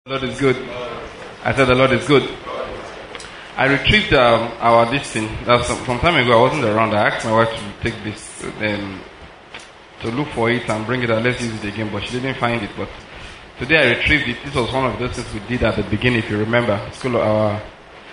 The Lord is good. I said the Lord is good. I retrieved our this thing. Some time ago. I wasn't around. I asked my wife to take this, to look for it and bring it and let's use it again. But she didn't find it. But today I retrieved it. This was one of those things we did at the beginning. If you remember, school of our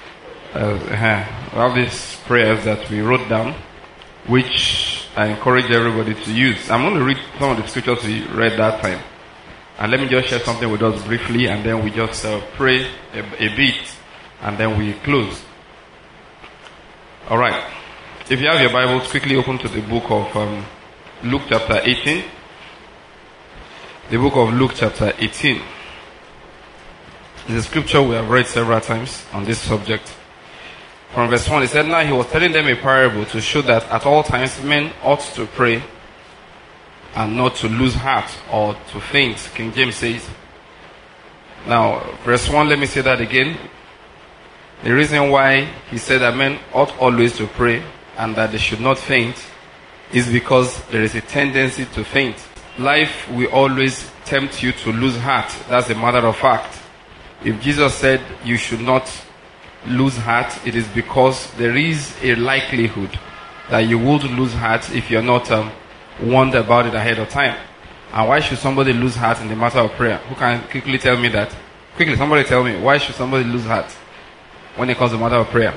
all these prayers that we wrote down, which I encourage everybody to use. I'm going to read some of the scriptures we read that time. And let me just share something with us briefly, and then we just pray a bit, and then we close. Alright. If you have your Bibles, quickly open to the book of Luke chapter 18. The book of Luke chapter 18. It's a scripture we have read several times on this subject. From verse 1, it said, "Now he was telling them a parable to show that at all times men ought to pray and not to lose heart or to faint." King James says. Now, verse 1, let me say that again. The reason why he said that men ought always to pray and that they should not faint is because there is a tendency to faint. Life will always tempt you to lose heart. That's a matter of fact. If Jesus said you should not lose heart, it is because there is a likelihood that you would lose heart if you're not warned about it ahead of time. And why should somebody lose heart in the matter of prayer? Who can quickly tell me that? Quickly, somebody tell me. Why should somebody lose heart when it comes to the matter of prayer?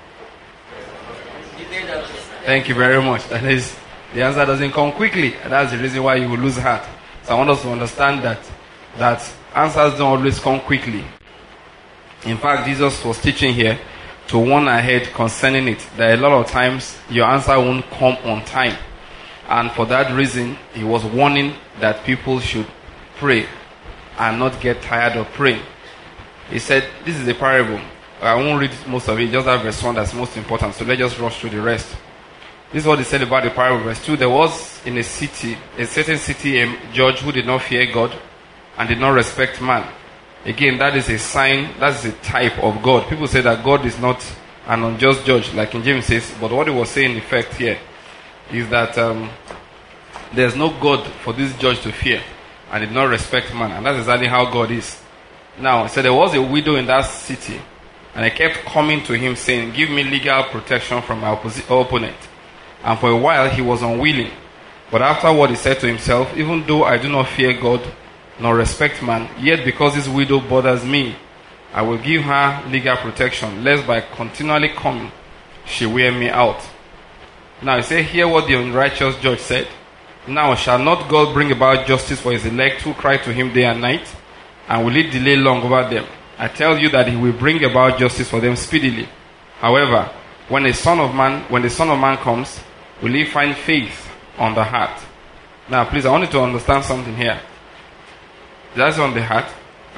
Thank you very much. That is, the answer doesn't come quickly. And that's the reason why you will lose heart. So I want us to understand that answers don't always come quickly. In fact, Jesus was teaching here to warn ahead concerning it. That a lot of times your answer won't come on time. And for that reason, he was warning that people should pray and not get tired of praying. He said, this is a parable. I won't read most of it, just that verse 1 that's most important. So let's just rush through the rest. This is what he said about the parable. Verse 2, there was in a certain city, a judge who did not fear God and did not respect man. Again, that is a sign, that is a type of God. People say that God is not an unjust judge, like in James says, but what he was saying in effect here is that there's no God for this judge to fear and did not respect man. And that's exactly how God is. Now, so there was a widow in that city, and I kept coming to him saying, give me legal protection from my opponent. And for a while he was unwilling. But afterward he said to himself, even though I do not fear God nor respect man, yet because this widow bothers me, I will give her legal protection, lest by continually coming she wear me out. Now, you say, hear what the unrighteous judge said. Now, shall not God bring about justice for his elect who cry to him day and night? And will he delay long over them? I tell you that he will bring about justice for them speedily. However, when the Son of Man comes, will he find faith on the heart? Now, please, I want you to understand something here. That's on the heart.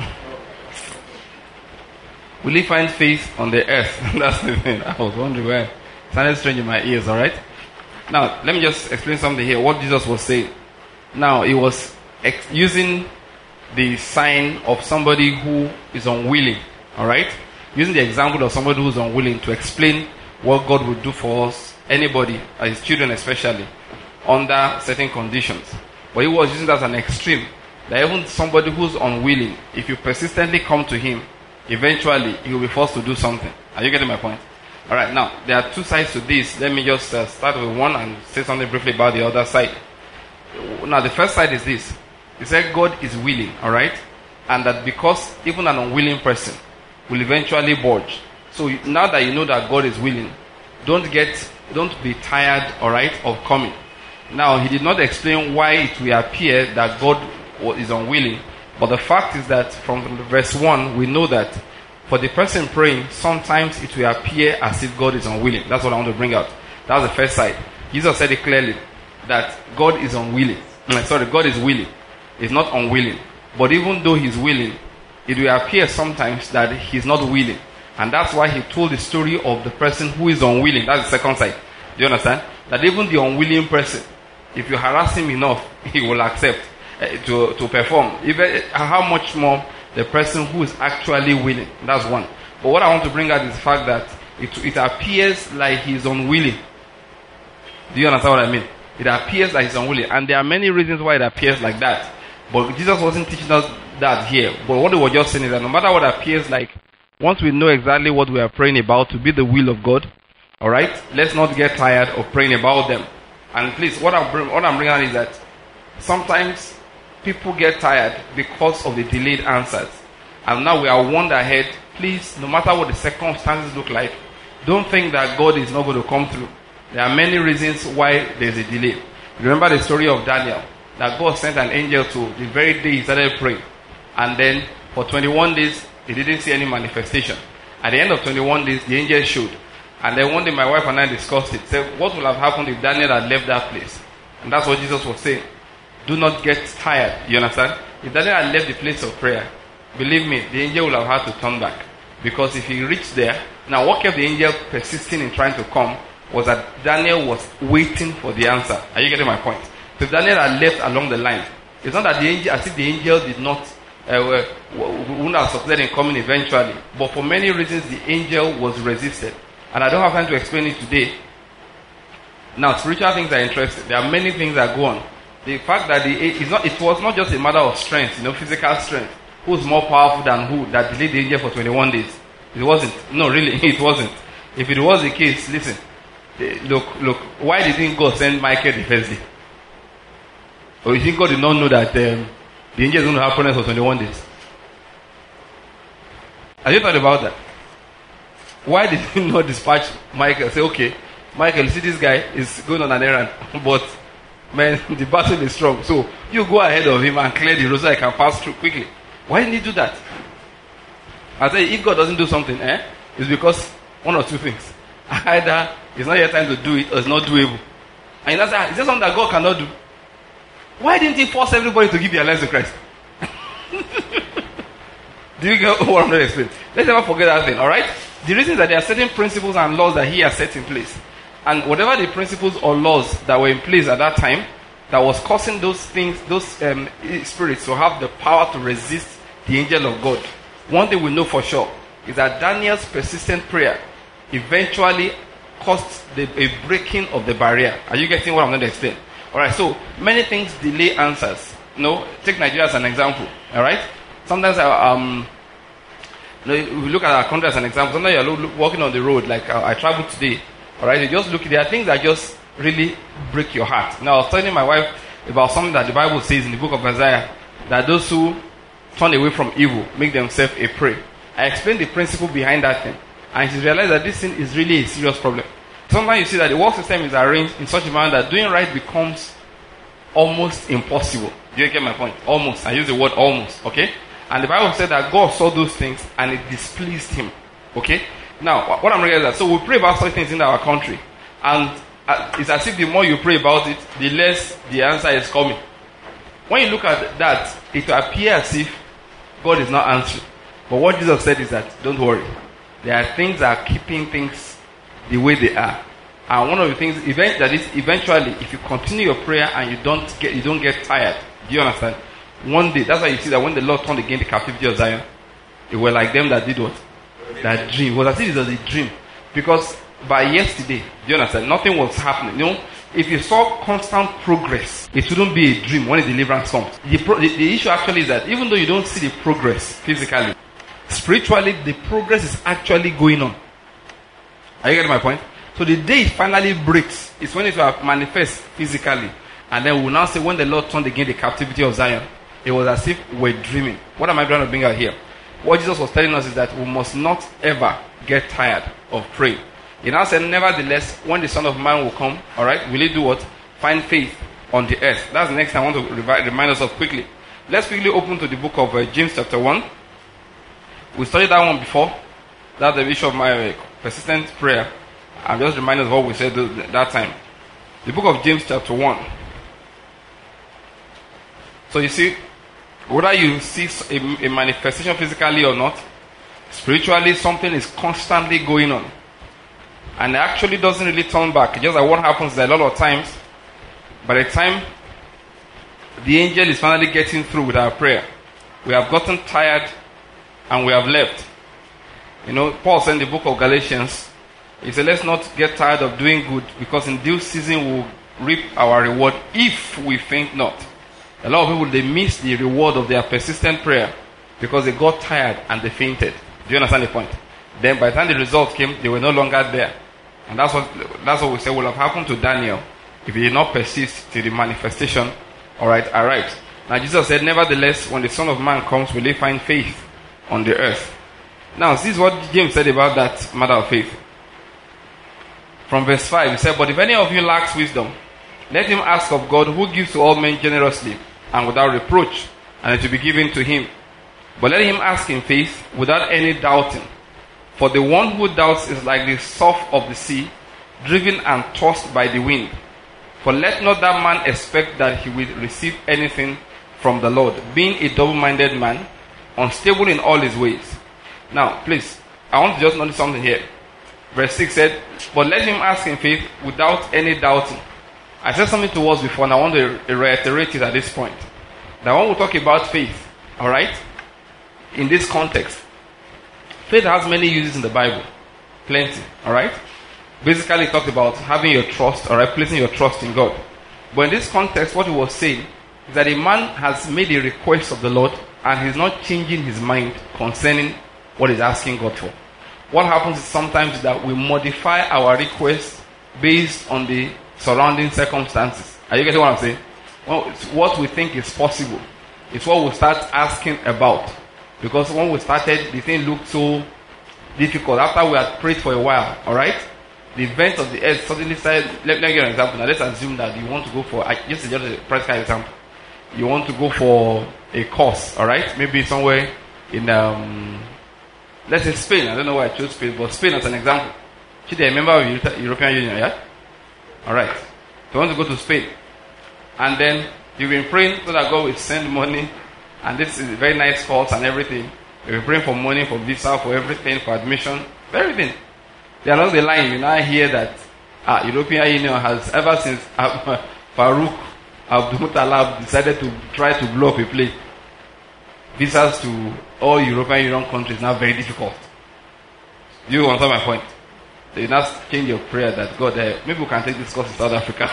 Will he find faith on the earth? That's the thing. I was wondering where. It sounded strange in my ears, alright? Now, let me just explain something here, what Jesus was saying. Now, he was using the sign of somebody who is unwilling, alright? Using the example of somebody who is unwilling to explain what God would do for us, anybody, his children especially, under certain conditions. But he was using that as an extreme, that even somebody who's unwilling, if you persistently come to him, eventually he will be forced to do something. Are you getting my point? Alright, now, there are two sides to this. Let me just start with one and say something briefly about the other side. Now, the first side is this. He said God is willing, alright? And that because even an unwilling person will eventually budge. So now that you know that God is willing, don't be tired, alright, of coming. Now, he did not explain why it will appear that God is unwilling. But the fact is that from verse 1, we know that for the person praying, sometimes it will appear as if God is unwilling. That's what I want to bring out. That's the first side. Jesus said it clearly that God is unwilling. God is willing. He's not unwilling. But even though he's willing, it will appear sometimes that he's not willing. And that's why he told the story of the person who is unwilling. That's the second side. Do you understand? That even the unwilling person, if you harass him enough, he will accept to perform. Even how much more the person who is actually willing. That's one. But what I want to bring out is the fact that it appears like he is unwilling. Do you understand what I mean? It appears like he's unwilling. And there are many reasons why it appears like that. But Jesus wasn't teaching us that here. But what we were just saying is that no matter what appears like, once we know exactly what we are praying about to be the will of God, all right, let's not get tired of praying about them. And please, what I'm bringing out is that sometimes people get tired because of the delayed answers. And now we are warned ahead. Please, no matter what the circumstances look like, don't think that God is not going to come through. There are many reasons why there's a delay. Remember the story of Daniel, that God sent an angel to the very day he started praying. And then for 21 days, he didn't see any manifestation. At the end of 21 days, the angel showed. And then one day my wife and I discussed it. Said, what would have happened if Daniel had left that place? And that's what Jesus was saying. Do not get tired. You understand? If Daniel had left the place of prayer, believe me, the angel would have had to turn back. Because if he reached there, now what kept the angel persisting in trying to come was that Daniel was waiting for the answer. Are you getting my point? So if Daniel had left along the line, it's not that the angel, as if the angel did not, wouldn't have succeeded in coming eventually. But for many reasons, the angel was resisted. And I don't have time to explain it today. Now, spiritual things are interesting. There are many things that go on. The fact that it was not just a matter of strength, physical strength. Who's more powerful than who that delayed the angel for 21 days? It wasn't. No, really, it wasn't. If it was the case, listen. Look. Why didn't God send Michael the first day? Or you think God did not know that the angel is going to have problems for 21 days? Have you thought about that? Why did he not dispatch Michael? Say, okay, Michael, see this guy is going on an errand, but man, the battle is strong. So you go ahead of him and clear the road so I can pass through quickly. Why didn't he do that? I tell you, if God doesn't do something, it's because one or two things. Either it's not yet time to do it, or it's not doable. And that's is there something that God cannot do? Why didn't he force everybody to give their lives to Christ? Do you get what I'm going to explain? Let's never forget that thing, alright? The reason is that there are certain principles and laws that he has set in place. And whatever the principles or laws that were in place at that time, that was causing those things, those spirits to have the power to resist the angel of God. One thing we know for sure is that Daniel's persistent prayer eventually caused a breaking of the barrier. Are you getting what I'm going to explain? Alright, so many things delay answers. Take Nigeria as an example. Alright? Sometimes if we look at our country as an example, sometimes you're walking on the road, like I traveled today. Alright, you just look, there are things that just really break your heart. Now I was telling my wife about something that the Bible says in the book of Isaiah, that those who turn away from evil make themselves a prey. I explained the principle behind that thing, and she realized that this thing is really a serious problem. Sometimes you see that the work system is arranged in such a manner that doing right becomes almost impossible. Do you get my point? Almost. I use the word almost. Okay? And the Bible said that God saw those things and it displeased him. Okay? Now, what I'm realizing is that, so we pray about such things in our country, and it's as if the more you pray about it, the less the answer is coming. When you look at that, it will appear as if God is not answering. But what Jesus said is that, don't worry. There are things that are keeping things the way they are. And one of the things, eventually, if you continue your prayer and you don't get tired, do you understand? One day, that's why you see that when the Lord turned again the captivity of Zion, it was like them that did what? That dream. It was as if it was a dream. Because by yesterday, do you understand? Nothing was happening. If you saw constant progress, it wouldn't be a dream when the deliverance comes. The issue actually is that even though you don't see the progress physically, spiritually, the progress is actually going on. Are you getting my point? So the day it finally breaks is when it will manifest physically. And then we'll now say when the Lord turned again the captivity of Zion, it was as if we're dreaming. What am I trying to bring out here? What Jesus was telling us is that we must not ever get tired of praying. He now said, nevertheless, when the Son of Man will come, alright, will he do what? Find faith on the earth. That's the next thing I want to remind us of quickly. Let's quickly open to the book of James chapter 1. We studied that one before. That's the issue of my persistent prayer. I'm just reminding us of what we said that time. The book of James chapter 1. So you see, whether you see a manifestation physically or not, spiritually something is constantly going on. And it actually doesn't really turn back. Just like what happens is that a lot of times, by the time the angel is finally getting through with our prayer, we have gotten tired and we have left. Paul said in the book of Galatians, he said, let's not get tired of doing good, because in due season we'll reap our reward if we faint not. A lot of people, they miss the reward of their persistent prayer because they got tired and they fainted. Do you understand the point? Then by the time the result came, they were no longer there. And that's what we say will have happened to Daniel if he did not persist till the manifestation, arrived. Now Jesus said, nevertheless, when the Son of Man comes, will he find faith on the earth? Now, this is what James said about that matter of faith. From verse 5, he said, but if any of you lacks wisdom, let him ask of God, who gives to all men generously and without reproach, and it will be given to him. But let him ask in faith, without any doubting. For the one who doubts is like the surf of the sea, driven and tossed by the wind. For let not that man expect that he will receive anything from the Lord, being a double-minded man, unstable in all his ways. Now, please, I want to just notice something here. Verse 6 said, but let him ask in faith without any doubting. I said something to us before, and I want to reiterate it at this point. That when we talk about faith, alright, in this context, faith has many uses in the Bible. Plenty, alright? Basically, it talks about having your trust, alright, placing your trust in God. But in this context, what he was saying is that a man has made a request of the Lord, and he's not changing his mind concerning what he's asking God for. What happens is sometimes that we modify our request based on the surrounding circumstances. Are you getting what I'm saying? Well, it's what we think is possible. It's what we start asking about. Because when we started, the thing looked so difficult. After we had prayed for a while, alright? The event of the earth suddenly started. Let me give you an example. Now let's assume that you want to go for, just a practical example. You want to go for a course, alright? Maybe somewhere in, let's say Spain. I don't know why I chose Spain, but Spain as an example. Should they remember the European Union, yeah? Alright. You want to go to Spain. And then you've been praying so that God will send money. And this is a very nice course and everything. You've been praying for money, for visa, for everything, for admission, for everything. They are not the line. You now hear that European Union has, ever since Farouk Abdulmutallab decided to try to blow up a plane, visas to all European Union countries now very difficult. Do you understand my point? So you now change your prayer that God, maybe we can take this course in South Africa.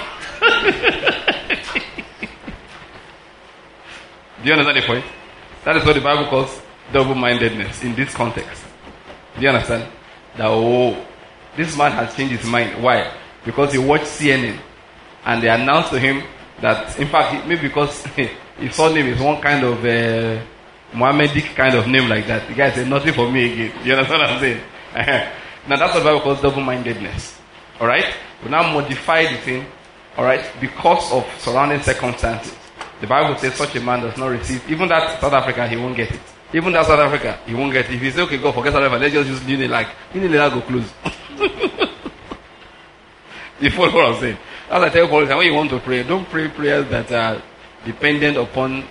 Do you understand the point? That is what the Bible calls double-mindedness in this context. Do you understand? That, this man has changed his mind. Why? Because he watched CNN and they announced to him that, in fact, maybe because his surname is one kind of Mohammedic kind of name like that. The guy said, nothing for me again. You understand what I'm saying? Now that's what the Bible calls double-mindedness. Alright? We now modify the thing, alright, because of surrounding circumstances. The Bible says such a man does not receive, even that South Africa, he won't get it. Even that South Africa, he won't get it. If you say, okay, go forget South Africa, let's just use Unilag. Unilag go close. You follow what I'm saying? As I tell people, when you want to pray, don't pray prayers that are dependent upon,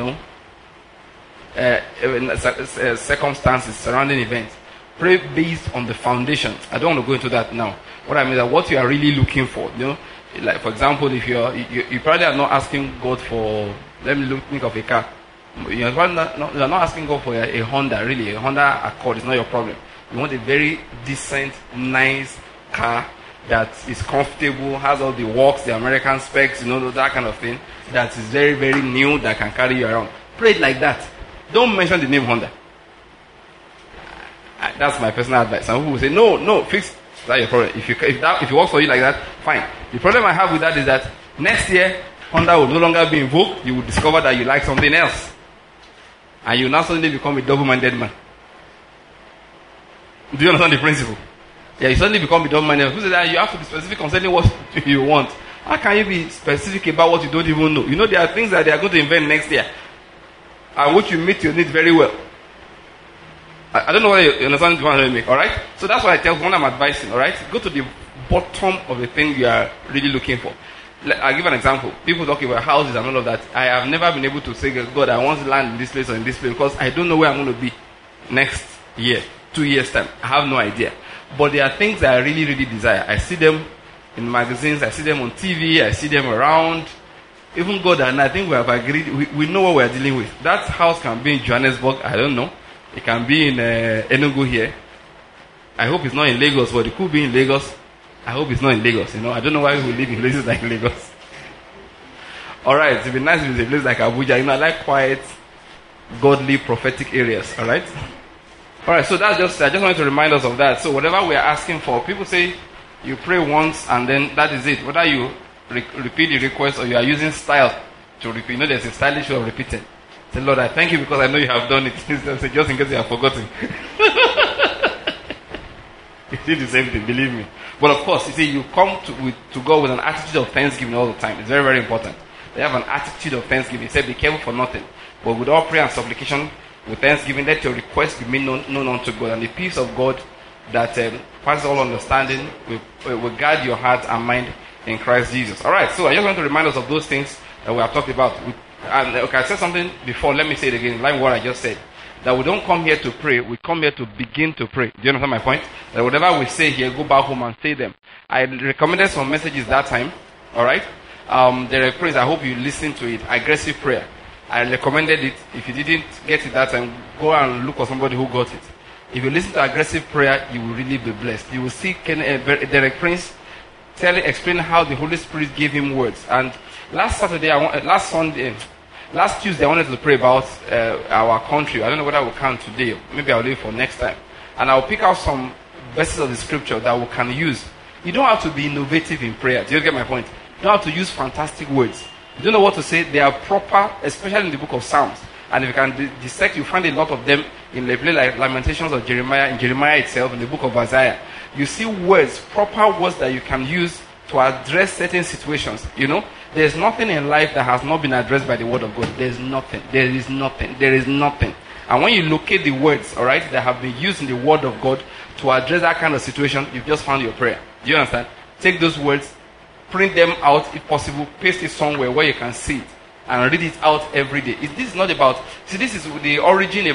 circumstances, surrounding events. Pray based on the foundation. I don't want to go into that now. What I mean is that what you are really looking for, like for example, if you probably are not asking God for, let me think of a car. You're not asking God for a Honda, really. A Honda Accord is not your problem. You want a very decent, nice car that is comfortable, has all the works, the American specs, that kind of thing, that is very, very new, that can carry you around. Pray it like that. Don't mention the name Honda. That's my personal advice. Some people will say, no, fix that your problem. If it works for you like that, fine. The problem I have with that is that next year, Honda will no longer be in vogue. You will discover that you like something else. And you now suddenly become a double-minded man. Do you understand the principle? Yeah, you suddenly become a double-minded man. Who said that you have to be specific concerning what you want? How can you be specific about what you don't even know? There are things that they are going to invent next year, and which you meet your needs very well. I don't know whether you understand what I'm trying to make, alright? So that's why I tell when I'm advising, alright? Go to the bottom of the thing you are really looking for. I'll give an example. People talk about houses and all of that. I have never been able to say, God, I want to land in this place or in this place because I don't know where I'm going to be next year, 2 years time. I have no idea. But there are things that I really, really desire. I see them in magazines. I see them on TV. I see them around. Even God and I think we have agreed. We know what we are dealing with. That house can be in Johannesburg. I don't know. It can be in Enugu here. I hope it's not in Lagos, but it could be in Lagos. I hope it's not in Lagos. I don't know why we live in places like Lagos. Alright, it'd be nice if it's a place like Abuja. I like quiet, godly, prophetic areas. Alright? Alright, so I just wanted to remind us of that. So whatever we are asking for, people say you pray once and then that is it. Whether you repeat the request or you are using style to repeat. There's a stylish way of repeating. Say, Lord, I thank you because I know you have done it. Just in case you have forgotten. You did the same thing, believe me. But of course, you see, you come to God with an attitude of thanksgiving all the time. It's very, very important. They have an attitude of thanksgiving. He said, be careful for nothing. But with all prayer and supplication, with thanksgiving, let your request be made known unto God. And the peace of God that passes all understanding will guard your heart and mind in Christ Jesus. Alright, so I just want to remind us of those things that we have talked about. I said something before, let me say it again, like what I just said. That we don't come here to pray, we come here to begin to pray. Do you understand my point? That whatever we say here, go back home and say them. I recommended some messages that time, alright? There are prayers, I hope you listen to it, aggressive prayer. I recommended it. If you didn't get it that time, go and look for somebody who got it. If you listen to aggressive prayer, you will really be blessed. You will see Derek Prince explain how the Holy Spirit gave him words. And last Tuesday, I wanted to pray about our country. I don't know whether I will count today. Maybe I'll leave for next time. And I'll pick out some verses of the scripture that we can use. You don't have to be innovative in prayer. Do you get my point? You don't have to use fantastic words. You don't know what to say. They are proper, especially in the book of Psalms. And if you can dissect, you find a lot of them in the place like Lamentations of Jeremiah, in Jeremiah itself, in the book of Isaiah. You see words, proper words that you can use to address certain situations. There's nothing in life that has not been addressed by the word of God. There's nothing. There is nothing. There is nothing. And when you locate the words, alright, that have been used in the word of God to address that kind of situation, you've just found your prayer. Do you understand? Take those words, print them out if possible, paste it somewhere where you can see it, and read it out every day. This is not about, this is the origin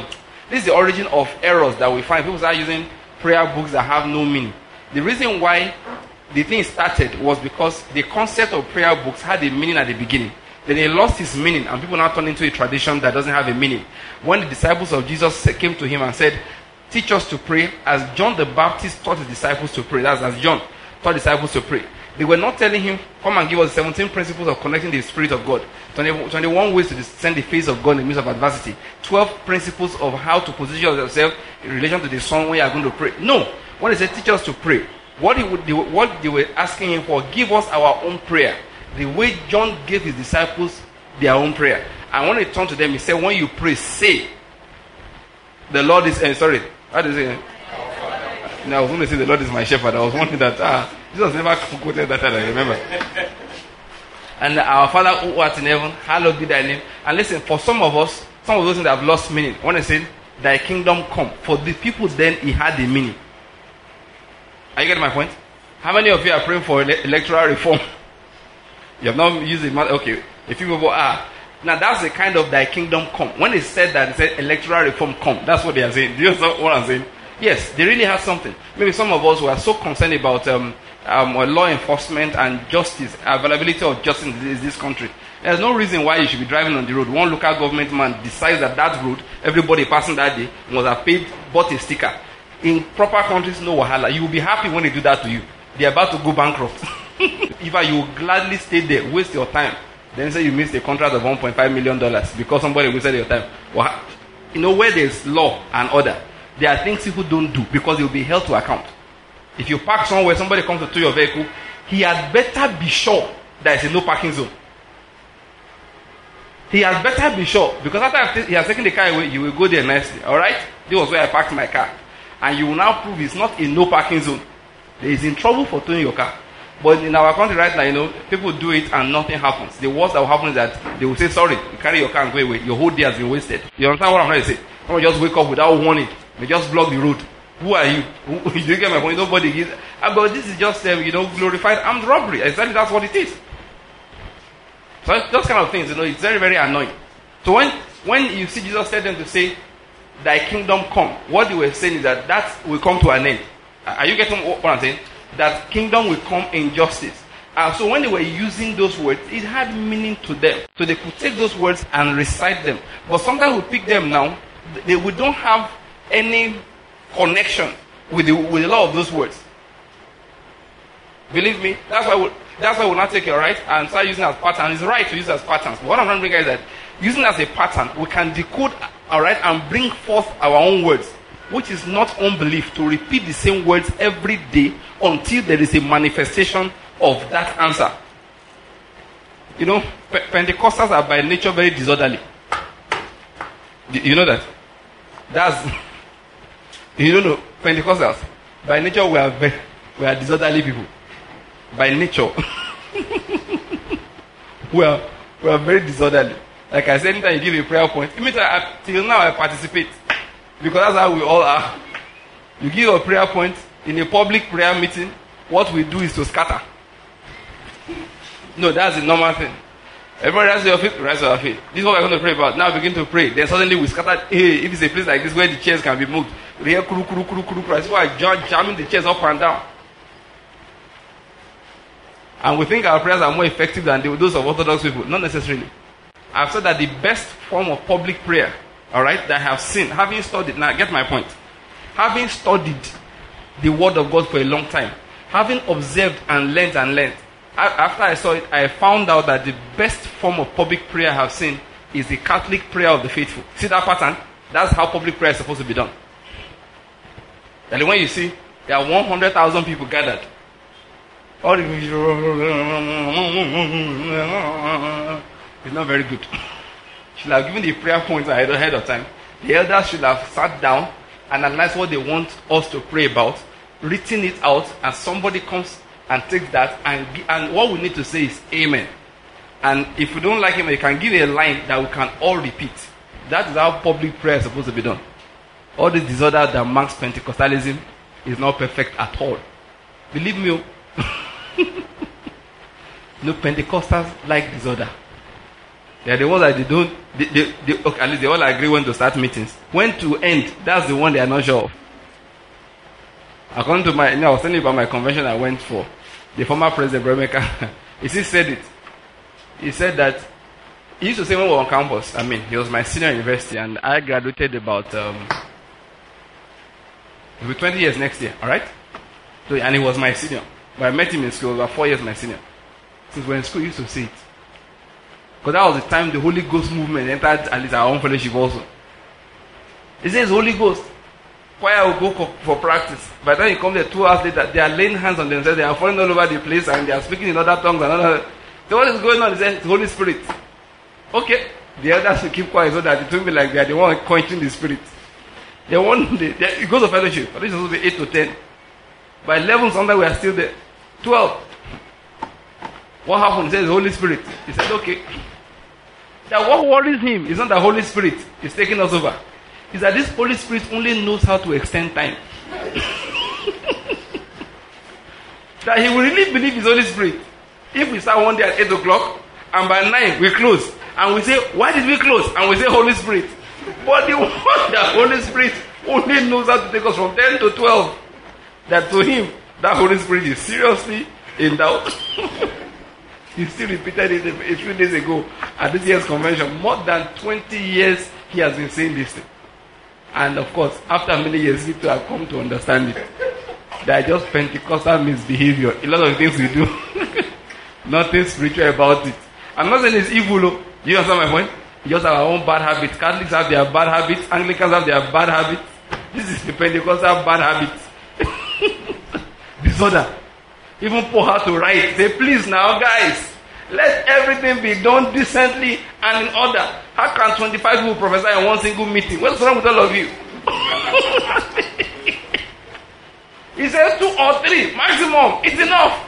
of errors that we find. People start using prayer books that have no meaning. The reason why the thing started was because the concept of prayer books had a meaning at the beginning. Then it lost its meaning and people now turned into a tradition that doesn't have a meaning. When the disciples of Jesus came to him and said, teach us to pray as John the Baptist taught his disciples to pray. That's as John taught disciples to pray. They were not telling him, come and give us 17 principles of connecting the Spirit of God. 21 ways to discern the face of God in the midst of adversity. 12 principles of how to position yourself in relation to the song when you are going to pray. No. When they said teach us to pray, what they were asking him for, give us our own prayer. The way John gave his disciples their own prayer. And when he turned to them, he said, when you pray, say, the Lord is, how do you say? I was going to say the Lord is my shepherd. I was wondering that, Jesus never quoted that, I remember. And our Father who art in heaven, hallowed be thy name. And listen, for some of us, some of those things have lost meaning. When I said, thy kingdom come, for the people then, it had a meaning. Are you getting my point? How many of you are praying for electoral reform? You have not used it. Okay, if you now that's the kind of thy kingdom come. When they said that, they said electoral reform come. That's what they are saying. Do you understand what I'm saying? Yes, they really have something. Maybe some of us who are so concerned about law enforcement and justice, availability of justice in this country. There's no reason why you should be driving on the road. One local government man decides that road, everybody passing that day must have bought a sticker. In proper countries, no wahala. You will be happy when they do that to you. They're about to go bankrupt. If you will gladly stay there, waste your time, then say you missed a contract of $1.5 million because somebody wasted your time. Well, where there's law and order, there are things people don't do because they will be held to account. If you park somewhere, somebody comes to tow your vehicle, he had better be sure there is a no parking zone. He has better be sure, because after he has taken the car away, you will go there nicely. Alright? This was where I parked my car. And you will now prove it's not a no parking zone. He is in trouble for towing your car. But in our country right now, people do it and nothing happens. The worst that will happen is that they will say, sorry, you carry your car and go away. Your whole day has been wasted. You understand what I'm trying to say? Someone just wake up without warning. They just block the road. Who are you? Do you get my point? Nobody gives. But this is just, glorified armed robbery. Exactly, that's what it is. So those kind of things, it's very, very annoying. So when you see Jesus tell them to say, thy kingdom come, what they were saying is that will come to an end. Are you getting what I'm saying? That kingdom will come in justice. So when they were using those words, it had meaning to them. So they could take those words and recite them. But sometimes we pick them now, we don't have any connection with a lot of those words. Believe me, that's why That's why we'll not take it, right? And start using it as pattern. It's right to use it as patterns. But what I'm trying to bring is that using it as a pattern, we can decode, all right, and bring forth our own words, which is not unbelief, to repeat the same words every day until there is a manifestation of that answer. You know, Pentecostals are by nature very disorderly. You know that? That's, you don't know, Pentecostals, by nature we are disorderly people. By nature. we are very disorderly. Like I said, anytime you give a prayer point, till now I participate. Because that's how we all are. You give a prayer point in a public prayer meeting, what we do is to scatter. No, that's the normal thing. Everybody rise your feet, rise your feet. This is what we're going to pray about. Now begin to pray. Then suddenly we scatter. Hey, if it's a place like this where the chairs can be moved, we hear kuru kuru kuru kuru kuru. That's why jamming the chairs up and down. And we think our prayers are more effective than those of Orthodox people. Not necessarily. I've said that the best form of public prayer, all right, that I have seen, having studied, now get my point, having studied the Word of God for a long time, having observed and learned, after I saw it, I found out that the best form of public prayer I have seen is the Catholic prayer of the faithful. See that pattern? That's how public prayer is supposed to be done. And when you see there are 100,000 people gathered, it's not very good. Should have given the prayer points ahead of time. The elders should have sat down and analyzed what they want us to pray about, written it out, and somebody comes and takes that, and what we need to say is amen. And if we don't like him, you can give a line that we can all repeat. That is how public prayer is supposed to be done. All this disorder that marks Pentecostalism is not perfect at all. Believe me. No, Pentecostals like disorder. They are the ones that they don't, okay, at least they all agree when to start meetings. When to end, that's the one they are not sure of. According to I was telling you about my convention I went for. The former president, Bremeka, he said it. He said that, he used to say when we were on campus, he was my senior university, and I graduated about, it'll be 20 years next year, alright? So, and he was my senior. But I met him in school, about 4 years my senior. Since we were in school, he used to say it. Because that was the time the Holy Ghost movement entered at least our own fellowship also. He says Holy Ghost. Choir will go for practice. By the time you come there 2 hours later, they are laying hands on themselves, they are falling all over the place, and they are speaking in other tongues and other. So what is going on? He says it's Holy Spirit. Okay. The others will keep quiet so that it will be like they are the one quenching the Spirit. It goes to fellowship. Fellowship is supposed to be 8 to 10. By 11 sometimes we are still there. 12. What happened? He says Holy Spirit. He said, okay. That what worries him is not the Holy Spirit is taking us over. Is that this Holy Spirit only knows how to extend time. That he will really believe his Holy Spirit. If we start one day at 8 o'clock, and by 9 we close, and we say, why did we close? And we say Holy Spirit. But the one that Holy Spirit only knows how to take us from 10 to 12. That to him, that Holy Spirit is seriously in doubt. He still repeated it a few days ago at this year's convention. More than 20 years he has been saying this thing. And of course, after many years, people have come to understand it. They are just Pentecostal misbehavior. A lot of things we do. Nothing spiritual about it. I'm not saying it's evil. Do you understand my point? We just have our own bad habits. Catholics have their bad habits. Anglicans have their bad habits. This is the Pentecostal bad habits. Disorder. Even Paul had to write. Say, please now, guys, let everything be done decently and in order. How can 25 people prophesy in one single meeting? What's wrong with all of you? He says 2 or 3 maximum. It's enough.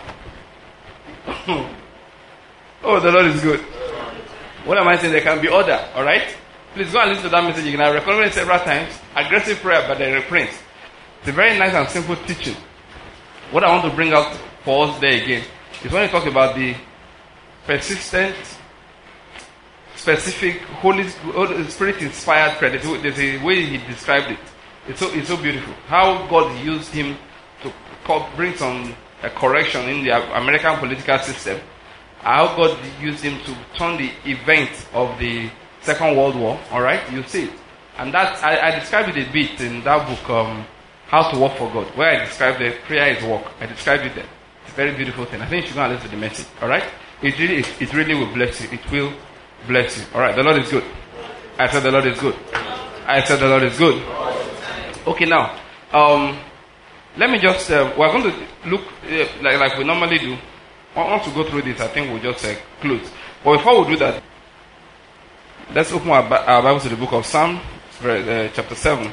Oh, the Lord is good. What am I saying? There can be order. All right. Please go and listen to that message again. I recommend it several times. Aggressive prayer, but the reprints. It's a very nice and simple teaching. What I want to bring out for us there again is when you talk about the persistent, specific, Holy Spirit inspired prayer. There's a way he described it. It's so beautiful. How God used him to bring some correction in the American political system. How God used him to turn the event of the Second World War. All right, you see it, and that I described it a bit in that book, How to Work for God, where I described the prayer is work. I described it there. It's a very beautiful thing. I think you should go and listen to the message. Alright? It really will bless you. It will bless you. Alright, the Lord is good. I said the Lord is good. I said the Lord is good. Okay, now, let me just, we're going to look like we normally do. Once we go through this, I think we'll just close. But before we do that, let's open our Bibles to the book of Psalm, chapter 7.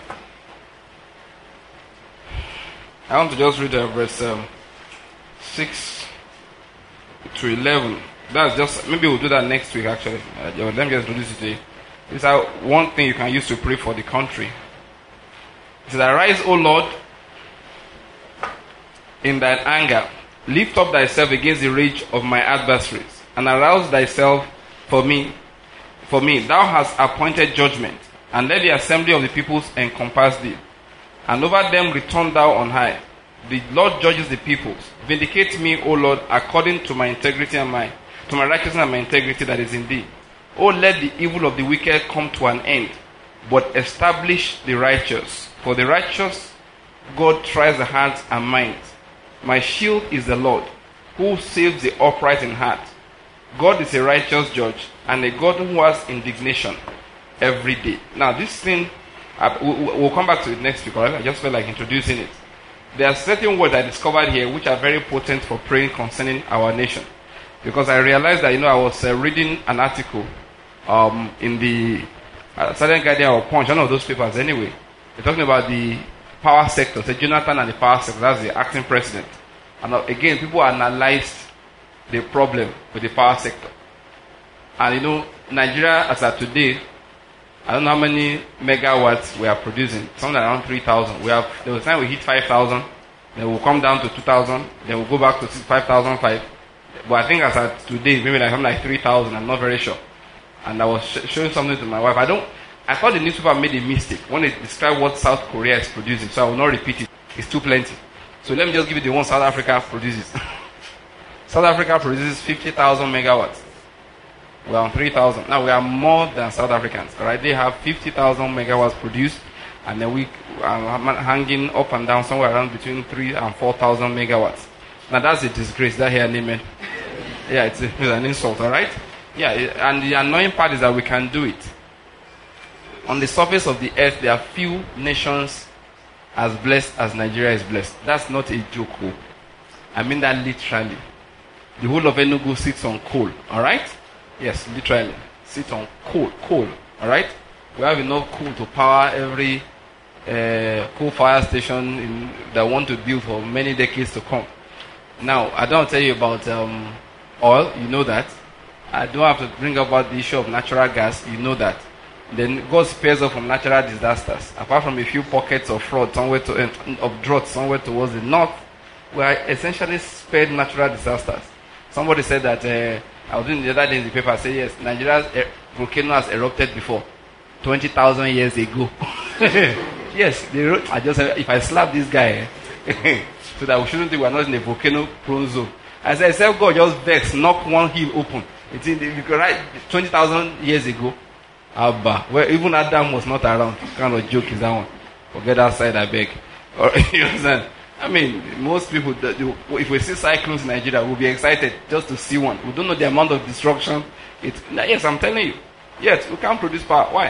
I want to just read verse 6 to 11. That's just, maybe we'll do that next week actually. Let me just introduce it to you. This is one thing you can use to pray for the country. It says, "Arise, O Lord, in thine anger. Lift up thyself against the rage of my adversaries, and arouse thyself for me. For me, thou hast appointed judgment, and let the assembly of the peoples encompass thee. And over them return thou on high. The Lord judges the peoples. Vindicate me, O Lord, according to my integrity and to my righteousness and my integrity that is in thee. O let the evil of the wicked come to an end, but establish the righteous. For the righteous God tries the hearts and minds. My shield is the Lord, who saves the upright in heart. God is a righteous judge, and a God who has indignation every day." Now this thing, we'll come back to it next week, alright? I just felt like introducing it. There are certain words I discovered here which are very potent for praying concerning our nation. Because I realized that, I was reading an article in the Southern Guardian or Punch, one of those papers anyway. They're talking about the power sector. So Jonathan and the power sector, that's the acting president. And again, people analyzed the problem with the power sector. And Nigeria, as of today, I don't know how many megawatts we are producing. Something around 3,000. There was a time we hit 5,000, then we'll come down to 2,000, then we'll go back to 5,005. But I think as of today, maybe something like 3,000. I'm not very sure. And I was showing something to my wife. I thought the newspaper made a mistake when they described what South Korea is producing, so I will not repeat it. It's too plenty. So let me just give you the one South Africa produces. South Africa produces 50,000 megawatts. We are on 3,000. Now we are more than South Africans. Right? They have 50,000 megawatts produced, and then we are hanging up and down somewhere around between 3,000 and 4,000 megawatts. Now that's a disgrace. That here, amen. Yeah, it's an insult. All right. Yeah, and the annoying part is that we can do it. On the surface of the earth, there are few nations as blessed as Nigeria is blessed. That's not a joke. I mean that literally. The whole of Enugu sits on coal. All right. Yes, literally. Sit on coal. Alright? We have enough coal to power every coal fire station that want to build for many decades to come. Now, I don't tell you about oil, you know that. I don't have to bring up about the issue of natural gas, you know that. Then God spares us from natural disasters. Apart from a few pockets of fraud of drought somewhere towards the north, we are essentially spared natural disasters. Somebody said that I was doing the other day in the paper. I said, yes, Nigeria's volcano has erupted before, 20,000 years ago. Yes, they wrote, I just said, if I slap this guy, so that we shouldn't think we're not in a volcano-prone zone. I said, except God just vex, knock one hill open. It's in the, because right, 20,000 years ago, Abba, where even Adam was not around. What kind of joke is that one? Forget that side, I beg. You understand? I mean, most people, if we see cyclones in Nigeria, we'll be excited just to see one. We don't know the amount of destruction. Yes, I'm telling you. Yes, we can't produce power. Why?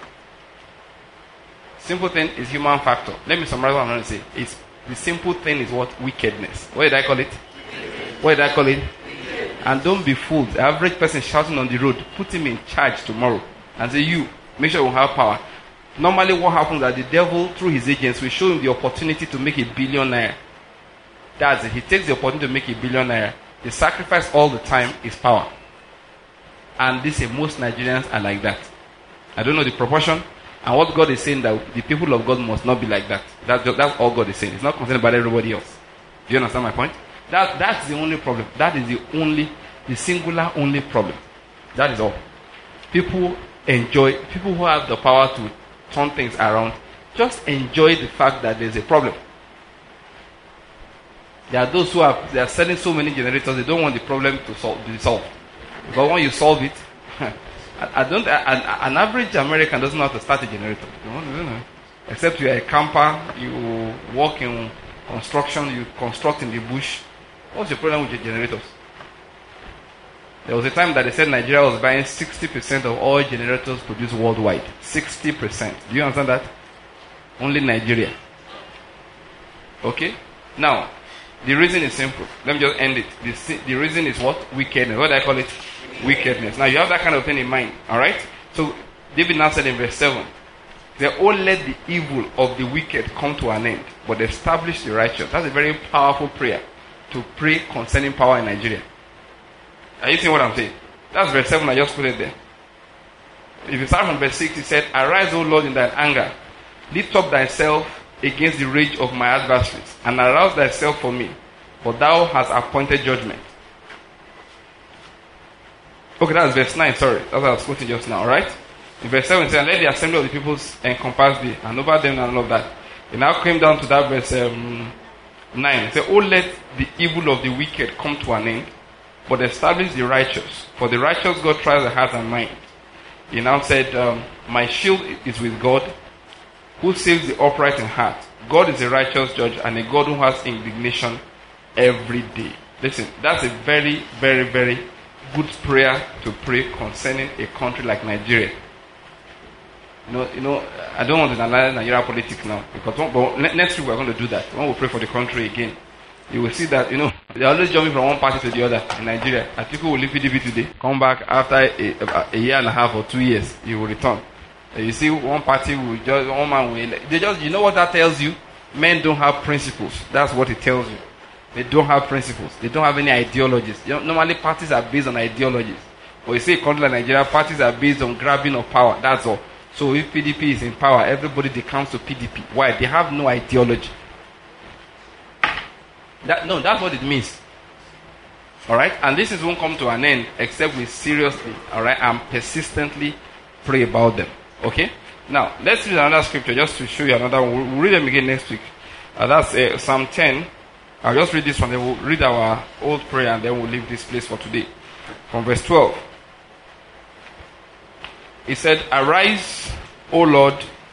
Simple thing is human factor. Let me summarize what I'm going to say. The simple thing is what? Wickedness. What did I call it? What did I call it? And don't be fooled. The average person shouting on the road, put him in charge tomorrow and say, you, make sure you have power. Normally what happens is that the devil, through his agents, will show him the opportunity to make $1 billion naira. That's it. He takes the opportunity to make $1 billion naira. The sacrifice all the time is power. And this is most Nigerians are like that. I don't know the proportion. And what God is saying, that the people of God must not be like that. That's all God is saying. It's not concerned about everybody else. Do you understand my point? That's the only problem. That is the singular only problem. That is all. People who have the power to turn things around, just enjoy the fact that there's a problem. There are those they are selling so many generators, they don't want the problem to be solved. But when you solve it, an average American doesn't know how to start a generator. Except you are a camper, you work in construction, you construct in the bush, What's your problem with your generators? There was a time that they said Nigeria was buying 60% of all generators produced worldwide. 60%. Do you understand that? Only Nigeria. Okay? Now, the reason is simple. Let me just end it. The reason is what? Wickedness. What do I call it? Wickedness. Now, you have that kind of thing in mind. Alright? So, David now said in verse 7, they all let the evil of the wicked come to an end, but establish the righteous. That's a very powerful prayer to pray concerning power in Nigeria. Are you seeing what I'm saying? That's verse 7 I just put it there. If you start from verse 6, he said, arise, O Lord, in thine anger. Lift up thyself against the rage of my adversaries, and arouse thyself for me, for thou hast appointed judgment. Okay, that's verse 9, sorry. That's what I was quoting just now, right? In verse 7, it says, let the assembly of the peoples encompass thee, and over them and all of that. It now came down to that verse 9. It said, oh, let the evil of the wicked come to an end, but establish the righteous. For the righteous God tries the heart and mind. He now said, my shield is with God, who saves the upright in heart. God is a righteous judge and a God who has indignation every day. Listen, that's a very, very, very good prayer to pray concerning a country like Nigeria. You know, I don't want to analyze Nigeria politics now, because but next week we're going to do that. When we pray for the country again, you will see that, they're always jumping from one party to the other in Nigeria. Atiku will leave PDP today, come back after a year and a half or 2 years, he will return. You see, one party will just, one man will, they just, you know what that tells you? Men don't have principles. That's what it tells you. They don't have principles. They don't have any ideologies. Normally parties are based on ideologies. Or you say a country like Nigeria, parties are based on grabbing of power. That's all. So if PDP is in power, everybody they comes to PDP. Why? They have no ideology. That's what it means. Alright? And this won't come to an end except we seriously, alright, and persistently pray about them. Okay? Now, let's read another scripture just to show you another one. We'll read them again next week. That's Psalm 10. I'll just read this one. Then we'll read our old prayer and then we'll leave this place for today. From verse 12. He said, arise, O Lord.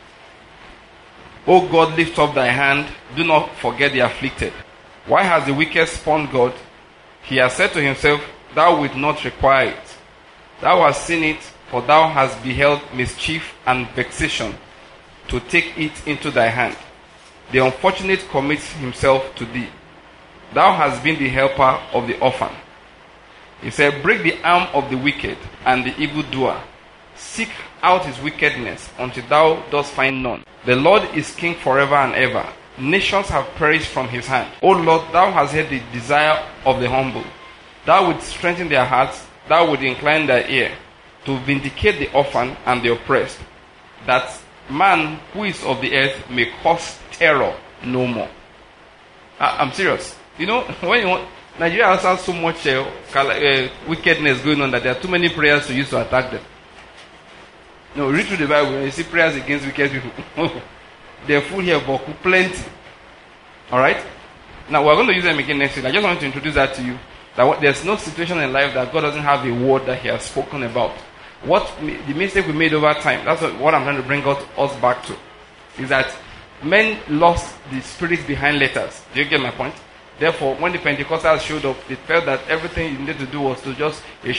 O God, lift up thy hand. Do not forget the afflicted. Why has the wicked spurned God? He has said to himself, thou wilt not require it. Thou hast seen it, for thou hast beheld mischief and vexation, to take it into thy hand. The unfortunate commits himself to thee. Thou hast been the helper of the orphan. He said, break the arm of the wicked and the evildoer. Seek out his wickedness until thou dost find none. The Lord is king forever and ever. Nations have perished from his hand. O Lord, thou hast heard the desire of the humble. Thou wilt strengthen their hearts. Thou wilt incline their ear to vindicate the orphan and the oppressed, that man who is of the earth may cause terror no more. I'm serious. When Nigeria also has so much wickedness going on that there are too many prayers to use to attack them. Read through the Bible and you see prayers against wicked people. They're full here, but plenty. Alright? Now we're going to use them again next week. I just want to introduce that to you. That there's no situation in life that God doesn't have a word that he has spoken about. The mistake we made over time, that's what I'm trying to bring us back to, is that men lost the spirit behind letters. Do you get my point? Therefore, when the Pentecostals showed up, they felt that everything you needed to do was to just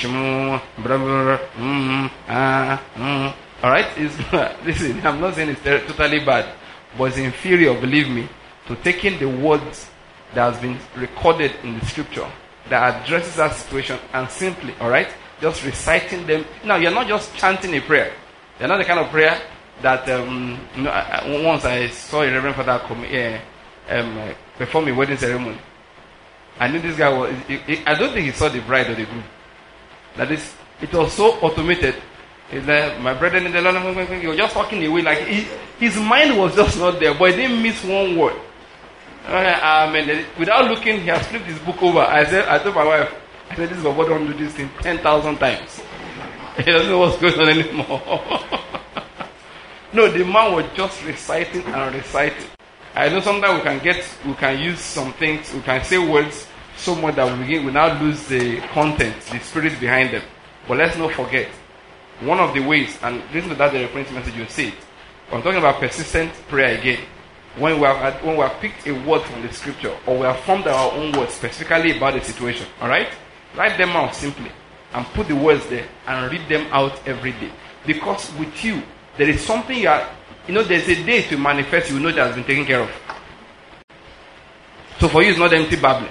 alright? Listen, I'm not saying it's totally bad, but it's inferior, believe me, to taking the words that has been recorded in the scripture that addresses that situation and simply, alright, just reciting them. Now, you're not just chanting a prayer. You're not the kind of prayer that, once I saw a reverend father perform a wedding ceremony. I knew this guy I don't think he saw the bride or the groom. That is, it was so automated. He's like, my brethren in the Lord, he was just talking away like his mind was just not there, but he didn't miss one word. Without looking, he has flipped his book over. I told my wife, this is what don't do this thing 10,000 times. He doesn't know what's going on anymore. No, the man was just reciting and reciting. I know sometimes we can use some things, we can say words so much that we now lose the content, the spirit behind them. But let's not forget, one of the ways, and listen to that the reference message, you'll see it. I'm talking about persistent prayer again. when we have picked a word from the scripture, or we have formed our own words specifically about the situation, all right? Write them out simply and put the words there and read them out every day. Because with you, there is something there's a day to manifest, you know that has been taken care of. So for you, it's not empty babbling.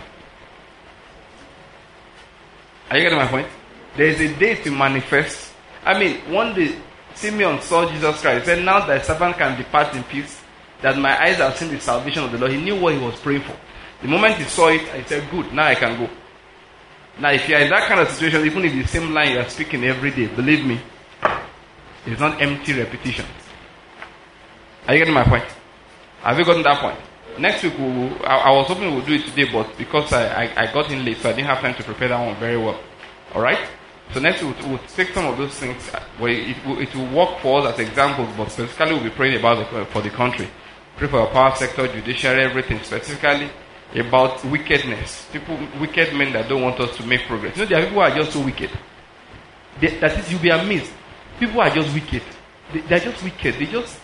Are you getting my point? There is a day to manifest. I mean, one day, Simeon saw Jesus Christ. He said, now thy servant can depart in peace, that my eyes have seen the salvation of the Lord. He knew what he was praying for. The moment he saw it, he said, good, now I can go. Now, if you are in that kind of situation, even if the same line you are speaking every day, believe me, it's not empty repetition. Are you getting my point? Have you gotten that point? Next week, I was hoping we'll do it today, but because I got in late, so I didn't have time to prepare that one very well. Alright? So next week, we'll take some of those things where it will work for us as examples, but specifically we'll be praying about for the country. Pray for our power sector, judiciary, everything, specifically about wickedness. Wicked men that don't want us to make progress. There are people who are just so wicked. That is, you'll be amazed. People are just wicked. They're just wicked. They just,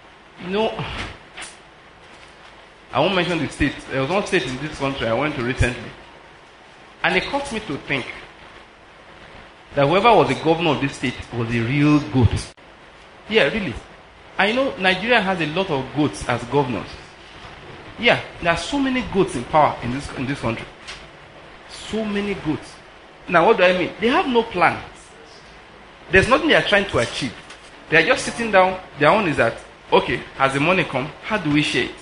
I won't mention the state. There was one state in this country I went to recently. And it caused me to think that whoever was the governor of this state was a real goat. Yeah, really. I know Nigeria has a lot of goats as governors. Yeah, there are so many goats in power in this country. So many goats. Now, what do I mean? They have no plan. There's nothing they are trying to achieve. They are just sitting down. Their own is that, okay, has the money come? How do we share it?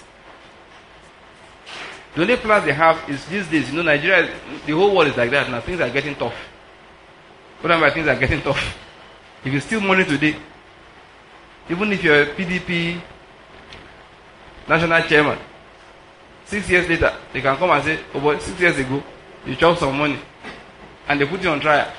The only plans they have is these days, Nigeria, the whole world is like that now. Things are getting tough. What am I things are getting tough? If you steal money today, even if you're a PDP national chairman, 6 years later, they can come and say, oh boy, 6 years ago, you chopped some money. And they put you on trial.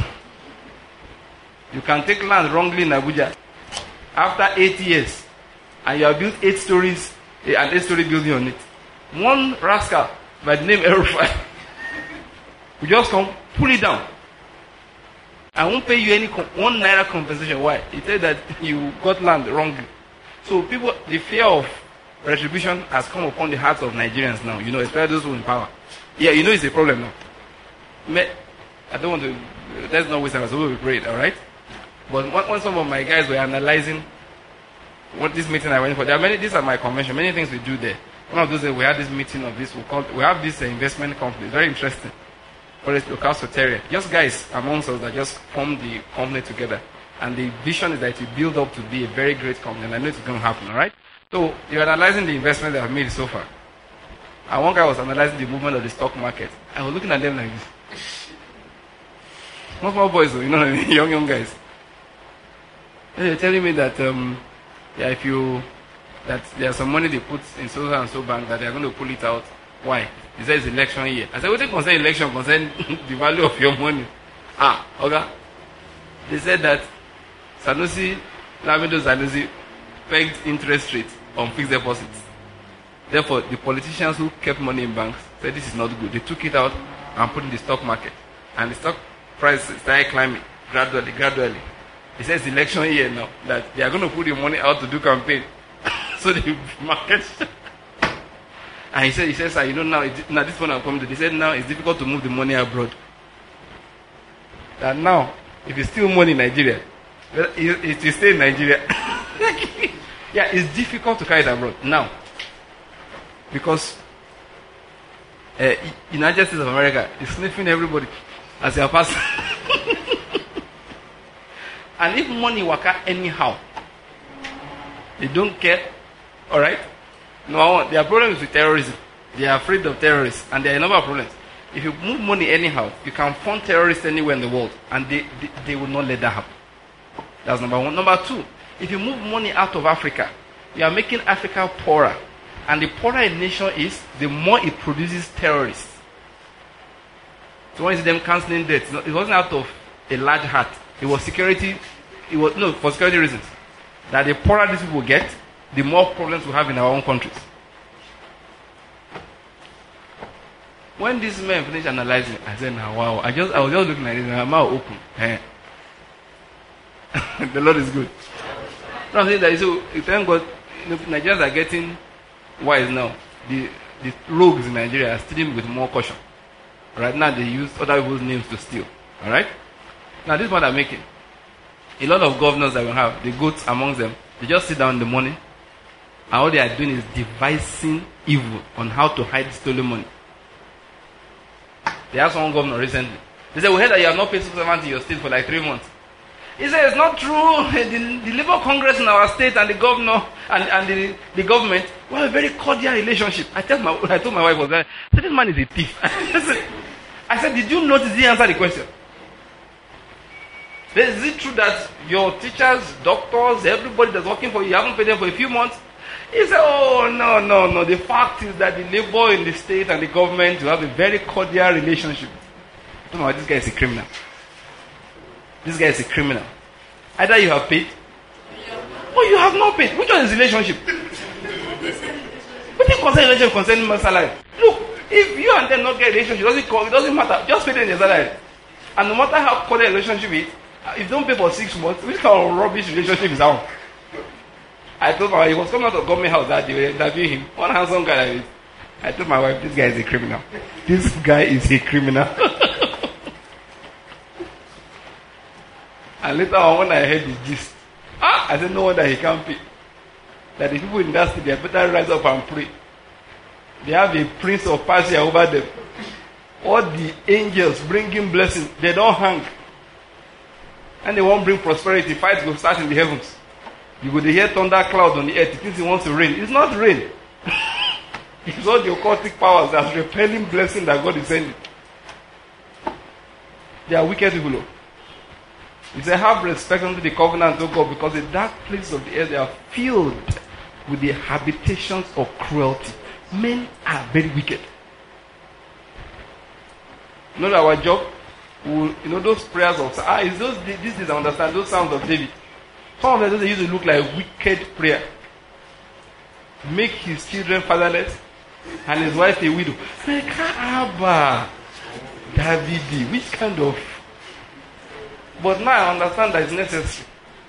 You can take land wrongly in Abuja. After 8 years, and you have built 8 stories, an 8-story building on it. One rascal by the name El-Rufai will just come, pull it down. I won't pay you any 1 naira compensation. Why? He said that you got land wrongly. So people, the fear of retribution has come upon the hearts of Nigerians now. Especially those who are in power. Yeah, it's a problem now. I don't want to. Let's not waste our time. So we'll be prayed, all right? But when some of my guys were analyzing what this meeting I went for, there are many. These are my convention. Many things we do there. One of those days we had this meeting of this. We have this investment company. It's very interesting. For it's local soteria. Just guys amongst us that just formed the company together. And the vision is that it build up to be a very great company. And I know it's going to happen, all right? So you're analyzing the investment they have made so far. And one guy was analyzing the movement of the stock market. I was looking at them like this. Small boys, though, what I mean? Young guys. And they're telling me that that there's some money they put in so and so bank that they're going to pull it out. Why? He said it's election year. I said, what do you concern election? Concern the value of your money. Okay. They said that Lamido Sanusi pegged interest rates on fixed deposits. Therefore, the politicians who kept money in banks said this is not good. They took it out and put it in the stock market. And the stock price started climbing gradually. He says it's election year now, that they are going to put the money out to do campaign. So the market. And he says, sir, now this one I'm coming to. He said now it's difficult to move the money abroad. That now, if you steal money in Nigeria, it will stay in Nigeria. Yeah, it's difficult to carry it abroad now. Because United States of America is sniffing everybody as they are passing. And if money work out anyhow, they don't care. Alright? No, their problem is with terrorism. They are afraid of terrorists. And there are a number of problems. If you move money anyhow, you can fund terrorists anywhere in the world. And they will not let that happen. That's number one. Number two, if you move money out of Africa, you are making Africa poorer. And the poorer a nation is, the more it produces terrorists. So when you see them cancelling debt, it wasn't out of a large heart. It was security. For security reasons. That the poorer these people get, the more problems we have in our own countries. When these men finished analyzing, I said, "Now, wow!" I was just looking at it, and my mouth open. The Lord is good. I'm saying that, so thank God, Nigerians are getting Why is now? The rogues in Nigeria are stealing with more caution. Right now they use other people's names to steal. Alright? Now this is what I'm making. A lot of governors that we have, the goats amongst them, they just sit down in the morning and all they are doing is devising evil on how to hide stolen money. They asked one governor recently. They said, we heard that you have not paid civil servant in your state for like 3 months. He said, it's not true. The Labour Congress in our state and the governor and the government, we have a very cordial relationship. I told my wife, was that, I said, this man is a thief. I said, did you notice he answered the question? Is it true that your teachers, doctors, everybody that's working for you, you haven't paid them for a few months? He said, oh, no. The fact is that the labor in the state and the government will have a very cordial relationship. I don't know, this guy is a criminal. This guy is a criminal. Either you have paid, or you have not paid. Which one is relationship? What do you consider relationship concerning my salary? Look, if you and them not get a relationship, it doesn't matter. Just pay them their salary. And no matter how cordial relationship is, if you don't pay for 6 months, which kind of rubbish relationship is that? I told my wife, he was coming out of government house that day, interviewing him. One handsome guy like this. I told my wife, this guy is a criminal. This guy is a criminal. And later on, when I heard the gist, I said, no wonder he can't pay. That the people in that state, they better rise up and pray. They have a prince of Persia over them. All the angels bringing blessings, they don't hang. And they won't bring prosperity. Fights will start in the heavens. You go to hear thunder clouds on the earth. It thinks it wants to rain. It's not rain. It's all the occultic powers that's repelling blessing that God is sending. They are wicked people. He said, have respect unto the covenant of God, because the dark places of the earth, they are filled with the habitations of cruelty. Men are very wicked. You know that our job, those prayers of, it's those, this is, I understand, those sounds of David. Some of them used to look like wicked prayer. Make his children fatherless and his wife a widow. Like, David, which kind of... But now I understand that it's necessary.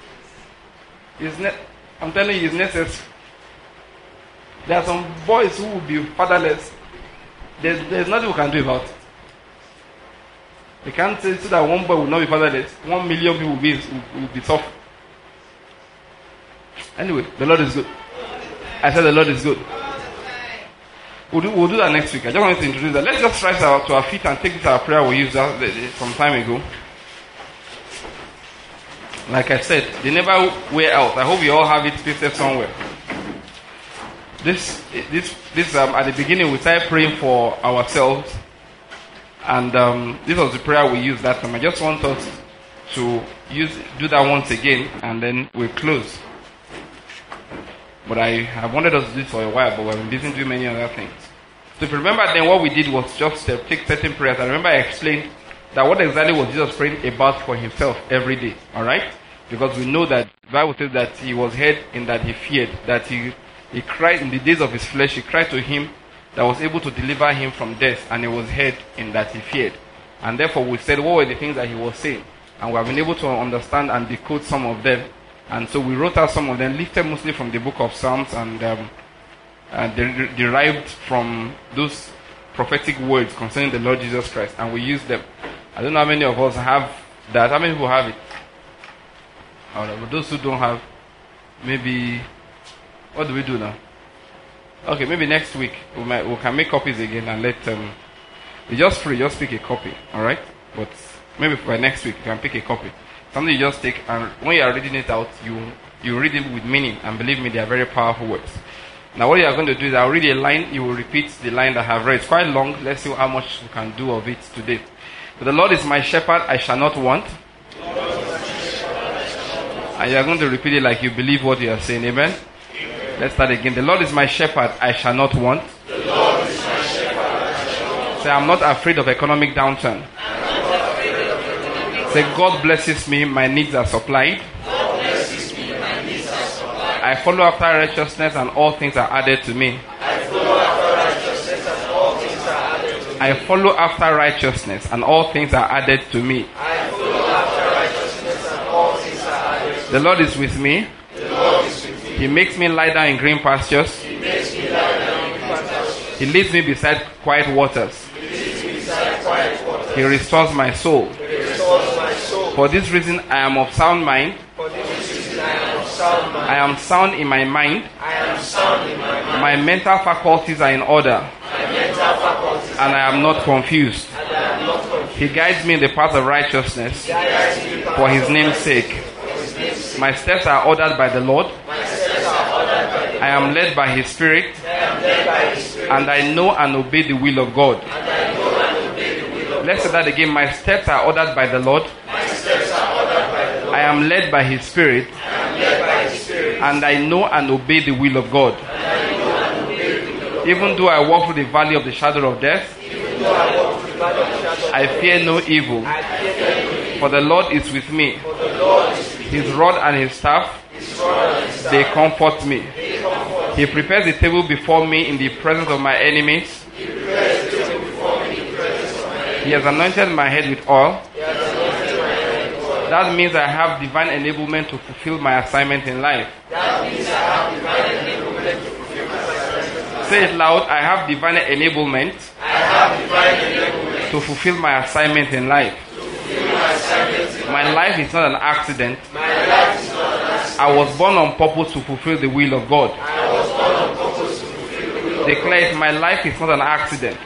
I'm telling you, it's necessary. There are some boys who will be fatherless. There's nothing we can do about it. We can't say so that one boy will not be fatherless. 1 million people will be suffering. Anyway, the Lord is good. I said the Lord is good. We'll do that next week. I just wanted to introduce that. Let's just rise to our feet and take this our prayer we used some time ago. Like I said, they never wear out. I hope you all have it pasted somewhere. This at the beginning we started praying for ourselves, and this was the prayer we used that time. I just want us to do that once again, and then we'll close. But I have wanted us to do it for a while, but we've been busy doing many other things. So if you remember, then what we did was just take certain prayers. I remember I explained that what exactly was Jesus praying about for himself every day, alright? Because we know that the Bible says that he was heard in that he feared, that he cried in the days of his flesh, he cried to him that was able to deliver him from death, and he was heard in that he feared. And therefore we said what were the things that he was saying, and we have been able to understand and decode some of them. And so we wrote out some of them, lifted mostly from the book of Psalms, and derived from those prophetic words concerning the Lord Jesus Christ, and we used them. I don't know how many of us have that. How many people have it? Alright, but those who don't have, maybe, what do we do now? Okay, maybe next week we can make copies again and let it's just free, just pick a copy, alright? But maybe by next week you can pick a copy. Something you just take, and when you are reading it out, you read it with meaning, and believe me, they are very powerful words. Now what you are going to do is I'll read a line, you will repeat the line that I have read. It's quite long, let's see how much we can do of it today. But the Lord is my shepherd, I shall not want. And you are going to repeat it like you believe what you are saying, amen? Let's start again. The Lord is my shepherd, I shall not want. The Lord is my shepherd, I shall not want. Say, I'm not afraid of economic downturn. Say, God blesses me, my needs are supplied. God blesses me, my needs are supplied. I follow after righteousness and all things are added to me. I follow after righteousness and all things are added to me. I follow after righteousness and all things are added to me. I follow after righteousness and all things are added to me. The Lord is with me. The Lord is with me. He makes me lie down in green pastures. He makes me lie down He leads me beside quiet waters. He restores my soul. For this reason I am of sound mind. I am sound in my mind. My mental faculties are in order. And I am not confused. He guides me in the path of righteousness for his name's sake. My steps are ordered by the Lord. I am led by his spirit. And I know and obey the will of God. Let's say that again. My steps are ordered by the Lord. I am led by his spirit. And I know and obey the will of God. Even though I walk through the valley of the shadow of death, I fear no evil. For the Lord is with me. His rod and his staff, they comfort me. He prepares a table before me in the presence of my enemies. He has anointed my head with oil. That means I have divine enablement to fulfill my assignment in life. Say it loud. I have divine enablement to fulfill my assignment in life. My life is not an accident. I was born on purpose to fulfill the will of God. Declare it. My life is not an accident.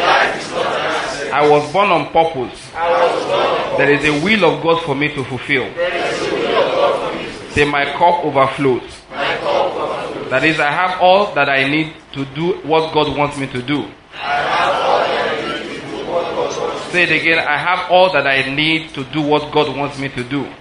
I was born on purpose. There is a will of God for me to fulfill. Say, my cup overflows. That is, I have all that I need to do what God wants me to do. Say it again. I have all that I need to do what God wants me to do.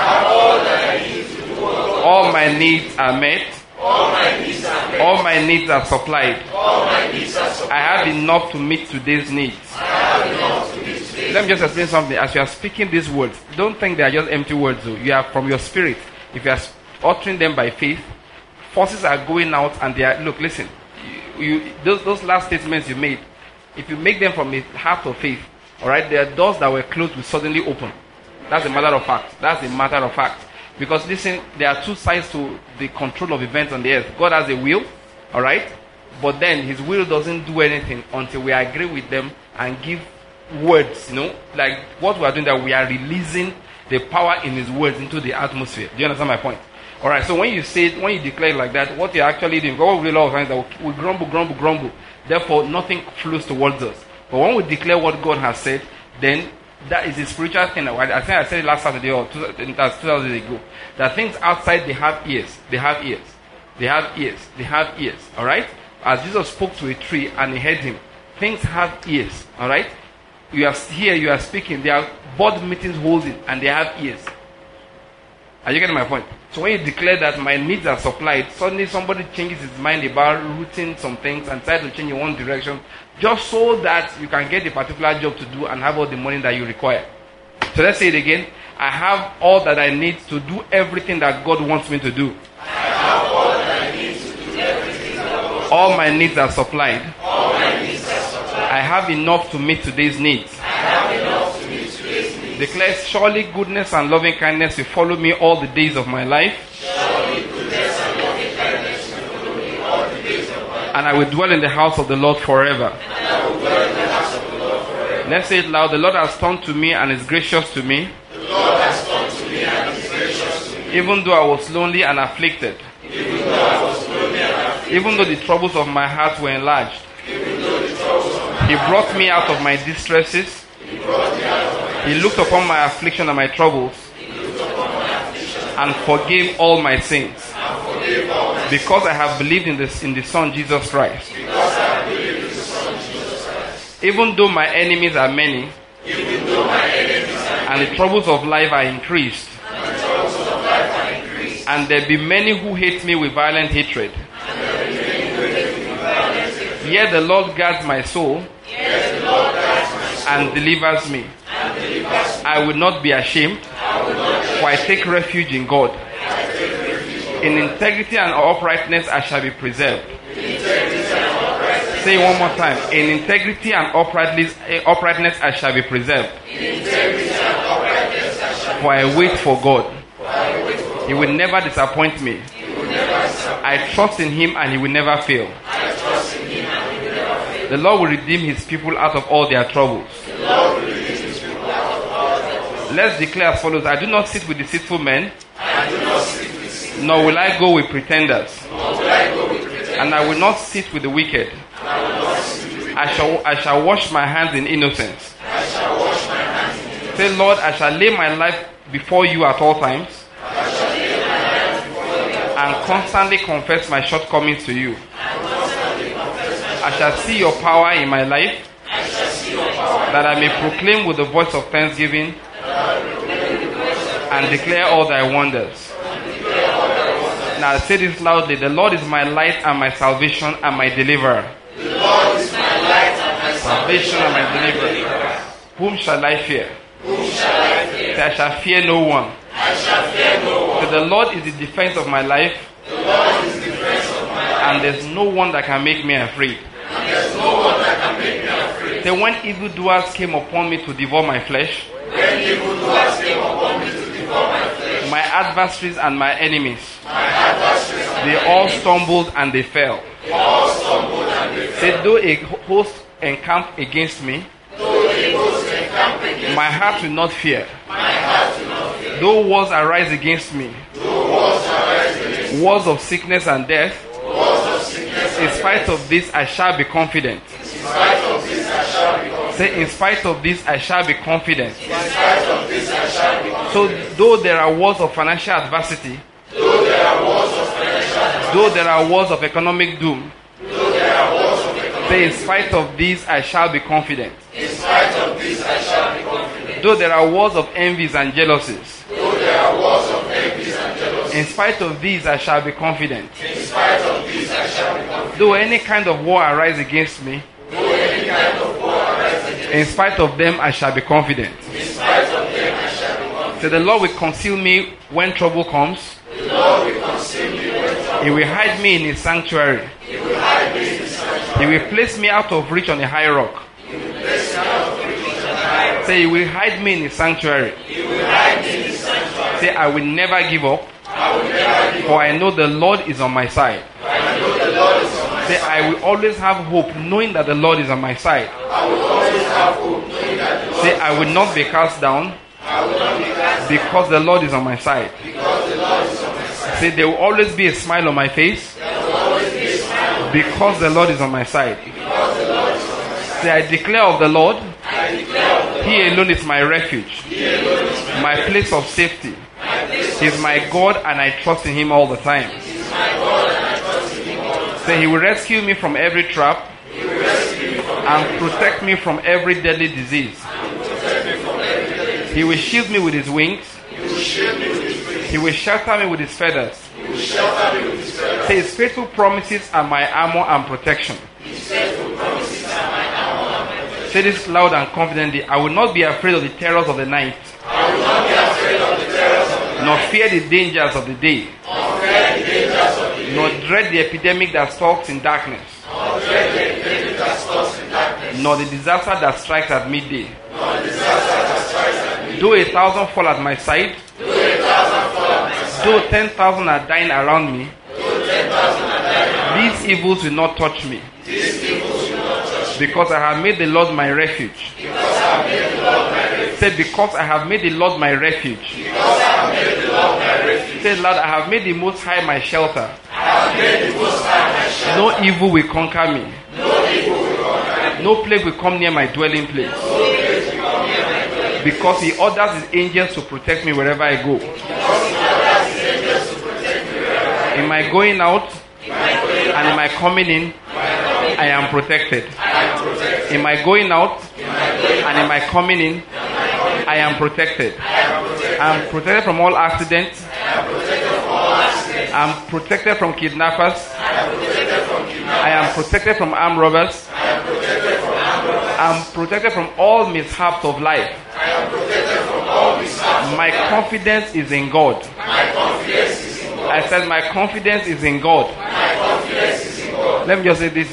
All my needs are met. All my needs are supplied. I have enough to meet today's needs. Let me just explain something. As you are speaking these words, don't think they are just empty words. Though. You are from your spirit. If you are uttering them by faith, forces are going out and they are, look, listen, those last statements you made, if you make them from a heart of faith, alright, there are doors that were closed will suddenly open. That's a matter of fact. That's a matter of fact. Because listen, there are two sides to the control of events on the earth. God has a will, alright, but then his will doesn't do anything until we agree with them and give words, like what we are doing, that we are releasing the power in his words into the atmosphere. Do you understand my point? Alright, so when you declare like that, what you're actually doing, God will allow us that we grumble, therefore nothing flows towards us. But when we declare what God has said, then that is a spiritual thing. I think I said it last Saturday or 2 days ago, that things outside, they have ears. Alright? As Jesus spoke to a tree and he heard him, things have ears. Alright? You are here, you are speaking, there are board meetings holding and they have ears. Are you getting my point? So when you declare that my needs are supplied, suddenly somebody changes his mind about routing some things and tries to change in one direction, just so that you can get a particular job to do and have all the money that you require. So let's say it again. I have all that I need to do everything that God wants me to do. All my needs are supplied. I have enough to meet today's needs. Declare, surely goodness and loving kindness will follow me all the days of my life. And I will dwell in the house of the Lord forever. Let's say it loud. The Lord has turned to me and is gracious to me. Even though I was lonely and afflicted. Even though the troubles of my heart were enlarged. He brought me out of my distresses. He looked upon my affliction and my troubles and forgave all my sins. Because I have believed in the Son Jesus Christ. Even though my enemies are many and the troubles of life are increased, and there be many who hate me with violent hatred, yet the Lord guards my soul and delivers me. I will not be ashamed, for I take refuge in God. In integrity and uprightness I shall be preserved. Say it one more time. In integrity and uprightness I shall be preserved. For I wait for God. He will never disappoint me. I trust in him and he will never fail. The Lord will redeem his people out of all their troubles. Let's declare as follows. I do not sit with deceitful men, nor will I go with pretenders. And I will not sit with the wicked. I shall wash my hands in innocence. Say, Lord, I shall lay my life before you at all times, and constantly confess my shortcomings to you. I shall see your power in my life, that I may proclaim with the voice of thanksgiving and declare all thy wonders. Now say this loudly. The Lord is my light and my salvation and my deliverer. The Lord is my light and my Salvation and my deliverer. Whom shall I fear? Whom shall I fear? I shall fear no one. I shall fear no one. So the Lord is the defense of my life, The Lord is the defense of my life. and there's no one that can make me afraid. And there's no one that can make me afraid. Say, when evildoers came upon me to devour my flesh, When evildoers came upon me to devour my flesh, my adversaries and my enemies, my adversaries and they all stumbled and they fell. all stumbled and they fell. Say, though a host encamp against me, Though the hosts encamp against my heart will not fear. my heart will not fear. Though wars arise against me, Though wars arise against me, wars of sickness and death, wars of sickness in spite of this I shall be confident. in spite of this I shall be confident. Say, in spite of this I shall be confident. In spite of this I shall be confident. So though there are wars of financial adversity, Though there are wars of financial, though there are wars of economic doom, though there are wars of economic, say, in spite of these I shall be confident. in spite of this I shall be confident. Though there are wars of envies and jealousies, Though there are wars of envies and jealousy, in spite of these I shall be confident. in spite of this I shall be confident. Though any kind of war arise against me, Though any kind of war arise against in spite of them I shall be confident. me, in spite of them I shall be confident. So the Lord will conceal me when trouble comes. The Lord will conceal me when trouble. He will hide me in his sanctuary. He will hide me in his sanctuary. He will place me out of reach on a high rock. He will place me out of reach on the high. Say, he will hide me in his sanctuary. He will hide me in his sanctuary. Say, I will never give up, I will never give up. for I know the Lord is on my side. I know the Lord is on my Say, side. I will always have hope, knowing that the Lord is on my side. I will always have hope, knowing that the Lord Say, I will not be cast down, I will not be cast because the Lord is on my side. because the Lord is on my side. Say, there will always be a smile on my face, There will always be a smile because the Lord is on my side. because the Lord is on my side. Say, I declare of the Lord, I declare of the He alone is my refuge, He alone is my place of safety. my place. He is my God, and I trust in Him all the time. He is my God and I trust in Him all the time. Say, He will rescue me from every trap He will rescue me from and protect me from every deadly disease. protect me from every day. He will shield me with His wings. He will shield me with His wings. He will shelter me with His feathers. He will shelter me with His feathers. Say, His faithful promises are my armor and protection. His faithful promises are my armor and my protection. Say this loud and confidently. I will not be afraid of the terrors of the night, I will not be afraid of the terrors of the night, nor fear the dangers of the day, nor fear the dangers of the day, nor dread the epidemic that stalks in darkness, nor dread the epidemic that stalks in darkness, nor the disaster that strikes at midday. nor the disaster that strikes at me. Though 1,000 fall at my side, Though 1,000 fall at my side, though 10,000 are dying around me, though 10,000 are dying, these evils will not touch me, these evils will not touch me. because I have made the Lord my refuge. Because I have made the Lord my refuge. Say, because I have made the Lord my refuge. Because I have made the Lord my refuge. Say, Lord, I have made the Most High my shelter. I have made the Most High my shelter. No evil will conquer me. No evil will conquer me. No plague will come near my dwelling place. No plague will come near my dwelling. Because He orders His angels to protect me wherever I go. Because He orders His angels to protect me wherever I go. In my going out In my going and in my coming in, I am protected. I am protected. In my going out In my going and in my coming in, I am protected. I am protected. I am protected from all accidents. I am protected from all accidents. I am protected from kidnappers. I am protected from kidnappers. I am protected from armed robbers. I am protected from armed robbers. I am protected from all mishaps of life. I am protected from all mishaps. My confidence is in God. My confidence is in God. I said my confidence is in God. My confidence is in God. Let me just say this.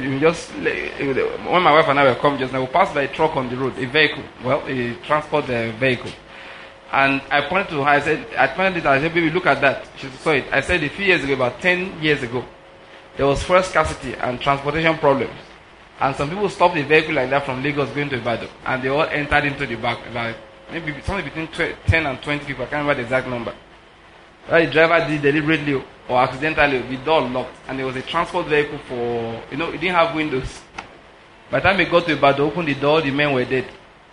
When my wife and I were coming just now, we passed by a truck on the road, a vehicle. Well, a transport vehicle. And I pointed to her, I said, baby, look at that. She saw it. I said, a few years ago, about 10 years ago, there was fuel scarcity and transportation problems. And some people stopped a vehicle like that from Lagos going to Ibadan, and they all entered into the back. Like maybe something between 10 and 20 people. I can't remember the exact number. The driver did deliberately or accidentally, the door locked, and there was a transport vehicle for, it didn't have windows. By the time they got to Ibadan, opened the door, the men were dead.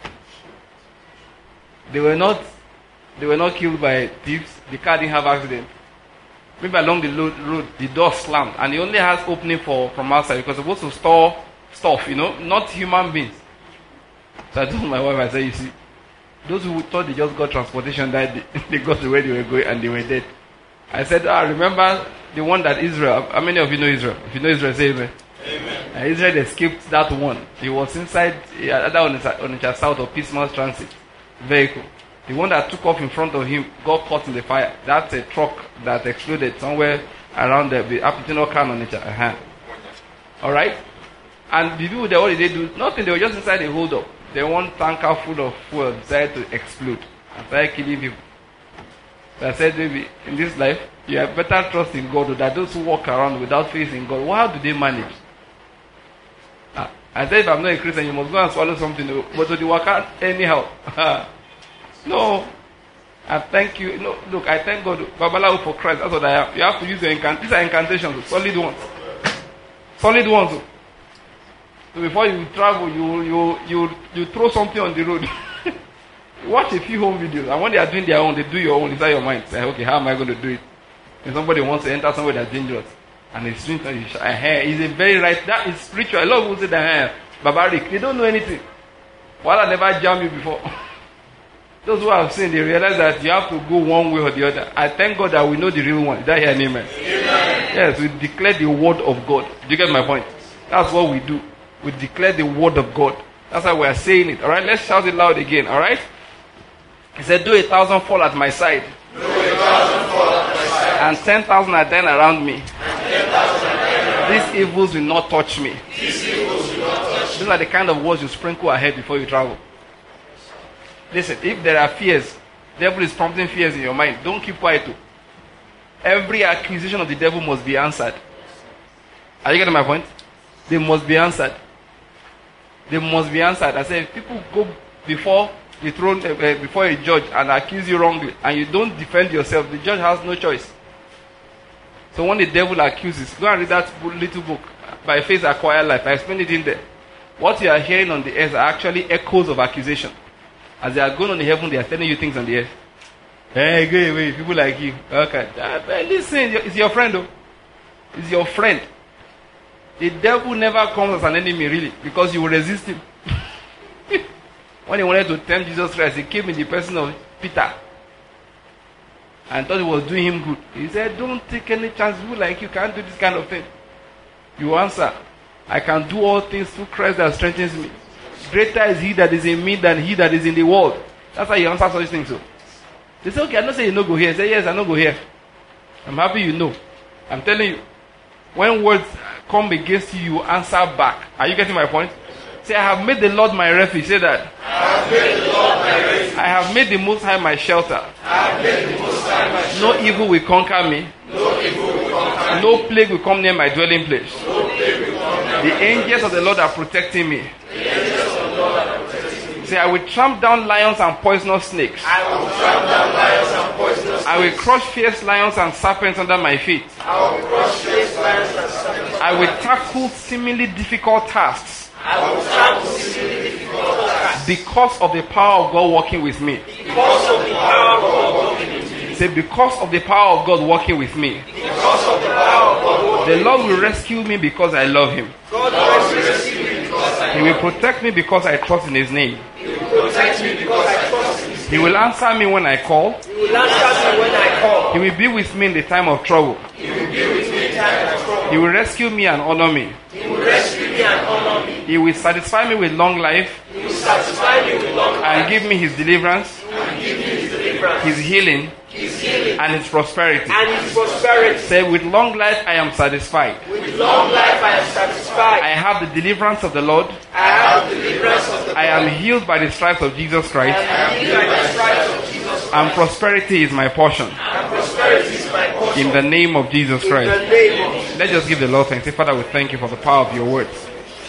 They were not killed by thieves. The car didn't have accident. Maybe along the road, the door slammed, and it only has opening from outside because it's supposed to store stuff, not human beings. So I told my wife, I said, you see, those who thought they just got transportation that day, they got to where they were going and they were dead. I said, remember the one that Israel, how many of you know Israel? If you know Israel, say amen. Amen. Israel escaped that one. He was inside, either on the south or Peacemas Transit vehicle. The one that took off in front of him got caught in the fire. That's a truck that exploded somewhere around the Apitino can on it. Alright? And the people there, what did they do? Nothing, they were just inside the hold up. They one tanker full of fuel decided to explode and started killing people. So I said, baby, in this life, you have better trust in God than those who walk around without faith in God. How do they manage? I said, if I'm not a Christian, you must go and swallow something. But do you work out anyhow? No. I thank you. No, look, I thank God. Babalawo for Christ. That's what I am. You have to use your incantations. These are incantations, solid ones. Solid ones. So before you travel, you throw something on the road. Watch a few home videos, and when they are doing their own, they do your own inside your mind. Say, okay, how am I going to do it? If somebody wants to enter somewhere that's dangerous, and it's doing something, is a very right. That is spiritual. A lot of people say that barbaric. They don't know anything. Well, I never jammed you before. Those who have seen, they realize that you have to go one way or the other. I thank God that we know the real one. Is that here an amen? Amen? Yes, we declare the word of God. Do you get my point? That's what we do. We declare the word of God. That's why we are saying it. Alright, let's shout it loud again. Alright? He said, do 1,000 fall at my side. Do 1,000 fall at my side. And 10,000 are then around me. These evils will not touch me. These are the kind of words you sprinkle ahead before you travel. Listen, if there are fears, the devil is prompting fears in your mind. Don't keep quiet too. Every accusation of the devil must be answered. Are you getting my point? They must be answered. They must be answered. I say, if people go before the throne, before a judge and accuse you wrongly, and you don't defend yourself, the judge has no choice. So when the devil accuses, go and read that little book, By Faith Acquire Life. I explained it in there. What you are hearing on the earth are actually echoes of accusation. As they are going on the heaven, they are telling you things on the earth. Hey, go away, people like you. Okay. Listen, it's your friend though. It's your friend. The devil never comes as an enemy really, because you will resist him. When he wanted to tempt Jesus Christ, he came in the person of Peter and thought he was doing him good. He said, don't take any chance. People like you can't do this kind of thing. You answer, I can do all things through Christ that strengthens me. Greater is he that is in me than he that is in the world. That's how you answer such things. So they say, okay, I'm not saying you no go here. Say, yes, I no go here. I'm happy you know. I'm telling you, when words come against you, you answer back. Are you getting my point? Say, I have made the Lord my refuge. Say that. I have made the Lord my refuge. I have made the Most High my shelter. I have made the Most High my shelter. No evil will conquer me. No evil will conquer me. No plague will come near my dwelling place. No plague will come near The angels of the Lord are protecting me. The angels of the Lord are protecting me. Say, I will tramp down lions and poisonous snakes. I will tramp down lions and poisonous snakes. I will crush fierce lions and serpents under my feet. I will crush fierce lions and serpents. I will tackle seemingly difficult tasks. I will tackle seemingly difficult tasks. Because of the power of God working with me. Because of the power of God working with me. Say, because of the power of God working with me. Because of the power of God working with me. The Lord will rescue me because I love Him. God will rescue me because I love He will protect me because I trust in His name. He will protect me because I trust in His He will answer me when I call. He will answer me when I call. He will be with me in the time of trouble. He will be with me in time of trouble. He will rescue me and honor me. He will rescue me and honor me. He will satisfy me with long life He will satisfy me with long life and give me His deliverance, and give me His deliverance, His healing, His healing, and His prosperity. and His prosperity. Say, with long life I am satisfied. With long life I am satisfied. I have the deliverance of the Lord. I have the deliverance of the I am healed by the stripes of Jesus Christ. I am healed by the stripes of Jesus Christ. And prosperity is my portion. And prosperity is my portion. In the name of Jesus In Christ. the name of Jesus. Let's just give the Lord thanks. Say, Father, we thank you for the power of your words.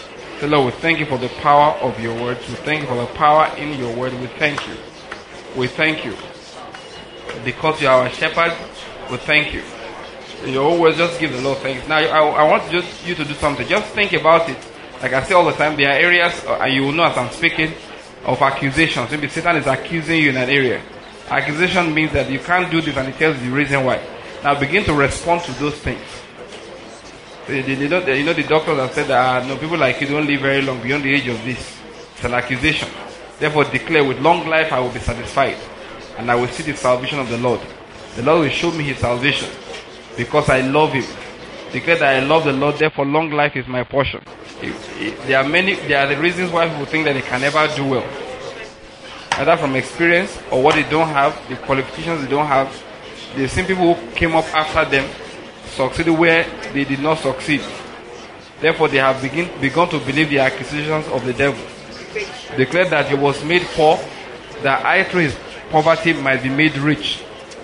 Say, Lord, we thank you for the power of your word. We thank you for the power in your word. We thank you. We thank you. Because you are our shepherd, we thank you. You always just give the Lord thanks. Now, I want you to do something. Just think about it. Like I say all the time, there are areas, and you will know as I'm speaking, of accusations. Maybe Satan is accusing you in an area. Accusation means that you can't do this, and he tells you the reason why. Now begin to respond to those things. You know the doctors have said that no, people like you don't live very long beyond the age of this. It's an accusation. Therefore declare, with long life I will be satisfied, and I will see the salvation of the Lord. The Lord will show me his salvation because I love him. Declare that I love the Lord, therefore long life is my portion. There are the reasons why people think that they can never do well. Either from experience or what they don't have, the qualifications they don't have. The same people who came up after them succeeded where they did not succeed. Therefore they have begun to believe the accusations of the devil. Declare that he was made poor, that I through his poverty might be made rich.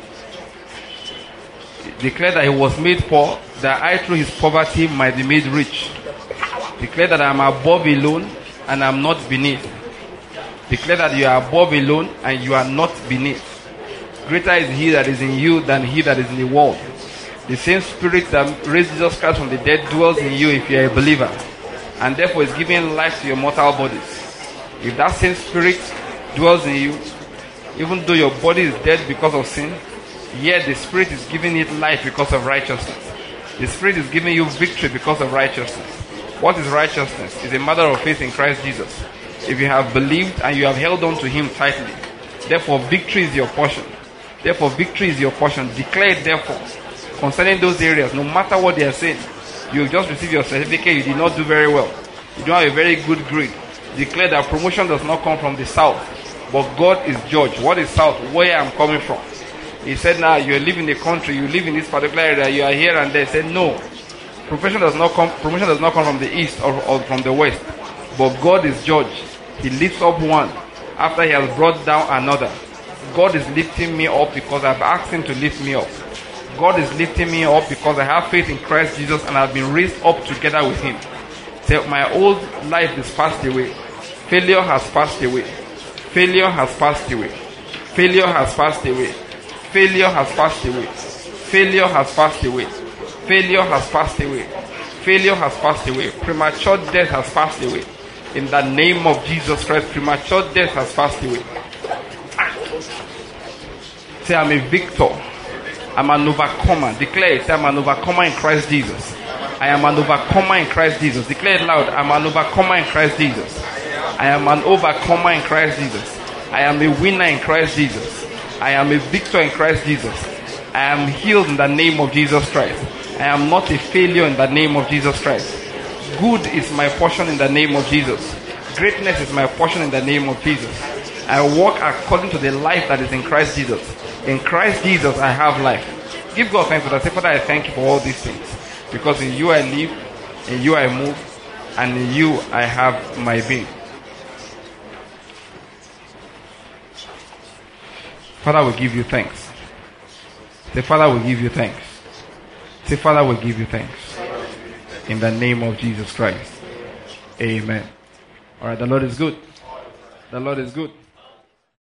Declare that he was made poor, that I through his poverty might be made rich. Declare that I am above alone and I am not beneath. Declare that you are above alone and you are not beneath. Greater is he that is in you than he that is in the world. The same spirit that raised Jesus Christ from the dead dwells in you if you are a believer, and therefore is giving life to your mortal bodies. If that same spirit dwells in you, even though your body is dead because of sin, yet the spirit is giving it life because of righteousness. The spirit is giving you victory because of righteousness. What is righteousness? It's a matter of faith in Christ Jesus. If you have believed and you have held on to him tightly, therefore victory is your portion. Therefore victory is your portion. Declare it therefore concerning those areas, no matter what they are saying. You just received your certificate, you did not do very well. You don't have a very good grade. Declare that promotion does not come from the south, but God is judge. What is south? Where I'm coming from. He said, now you live in the country, you live in this particular area, you are here and there. He said, no. Promotion does not come from the east or from the west, but God is judge. He lifts up one after he has brought down another. God is lifting me up because I've asked him to lift me up. God is lifting me up because I have faith in Christ Jesus and I've been raised up together with him. So my old life is passed away. Failure has passed away. Failure has passed away. Failure has passed away. Failure has passed away. Failure has passed away. Failure has passed away. Failure has passed away. Premature death has passed away. In the name of Jesus Christ, premature death has passed away. Say, I'm a victor. I'm an overcomer. Declare it. Say, I'm an overcomer in Christ Jesus. I am an overcomer in Christ Jesus. Declare it loud. I'm an overcomer in Christ Jesus. I am an overcomer in Christ Jesus. I am a winner in Christ Jesus. I am a victor in Christ Jesus. I am healed in the name of Jesus Christ. I am not a failure in the name of Jesus Christ. Good is my portion in the name of Jesus. Greatness is my portion in the name of Jesus. I walk according to the life that is in Christ Jesus. In Christ Jesus I have life. Give God thanks for that. Say, Father, I thank you for all these things. Because in you I live, in you I move, and in you I have my being. Father, we give you thanks. Say, Father, we give you thanks. Say, Father, we give you thanks. In the name of Jesus Christ. Amen. Alright, the Lord is good. The Lord is good.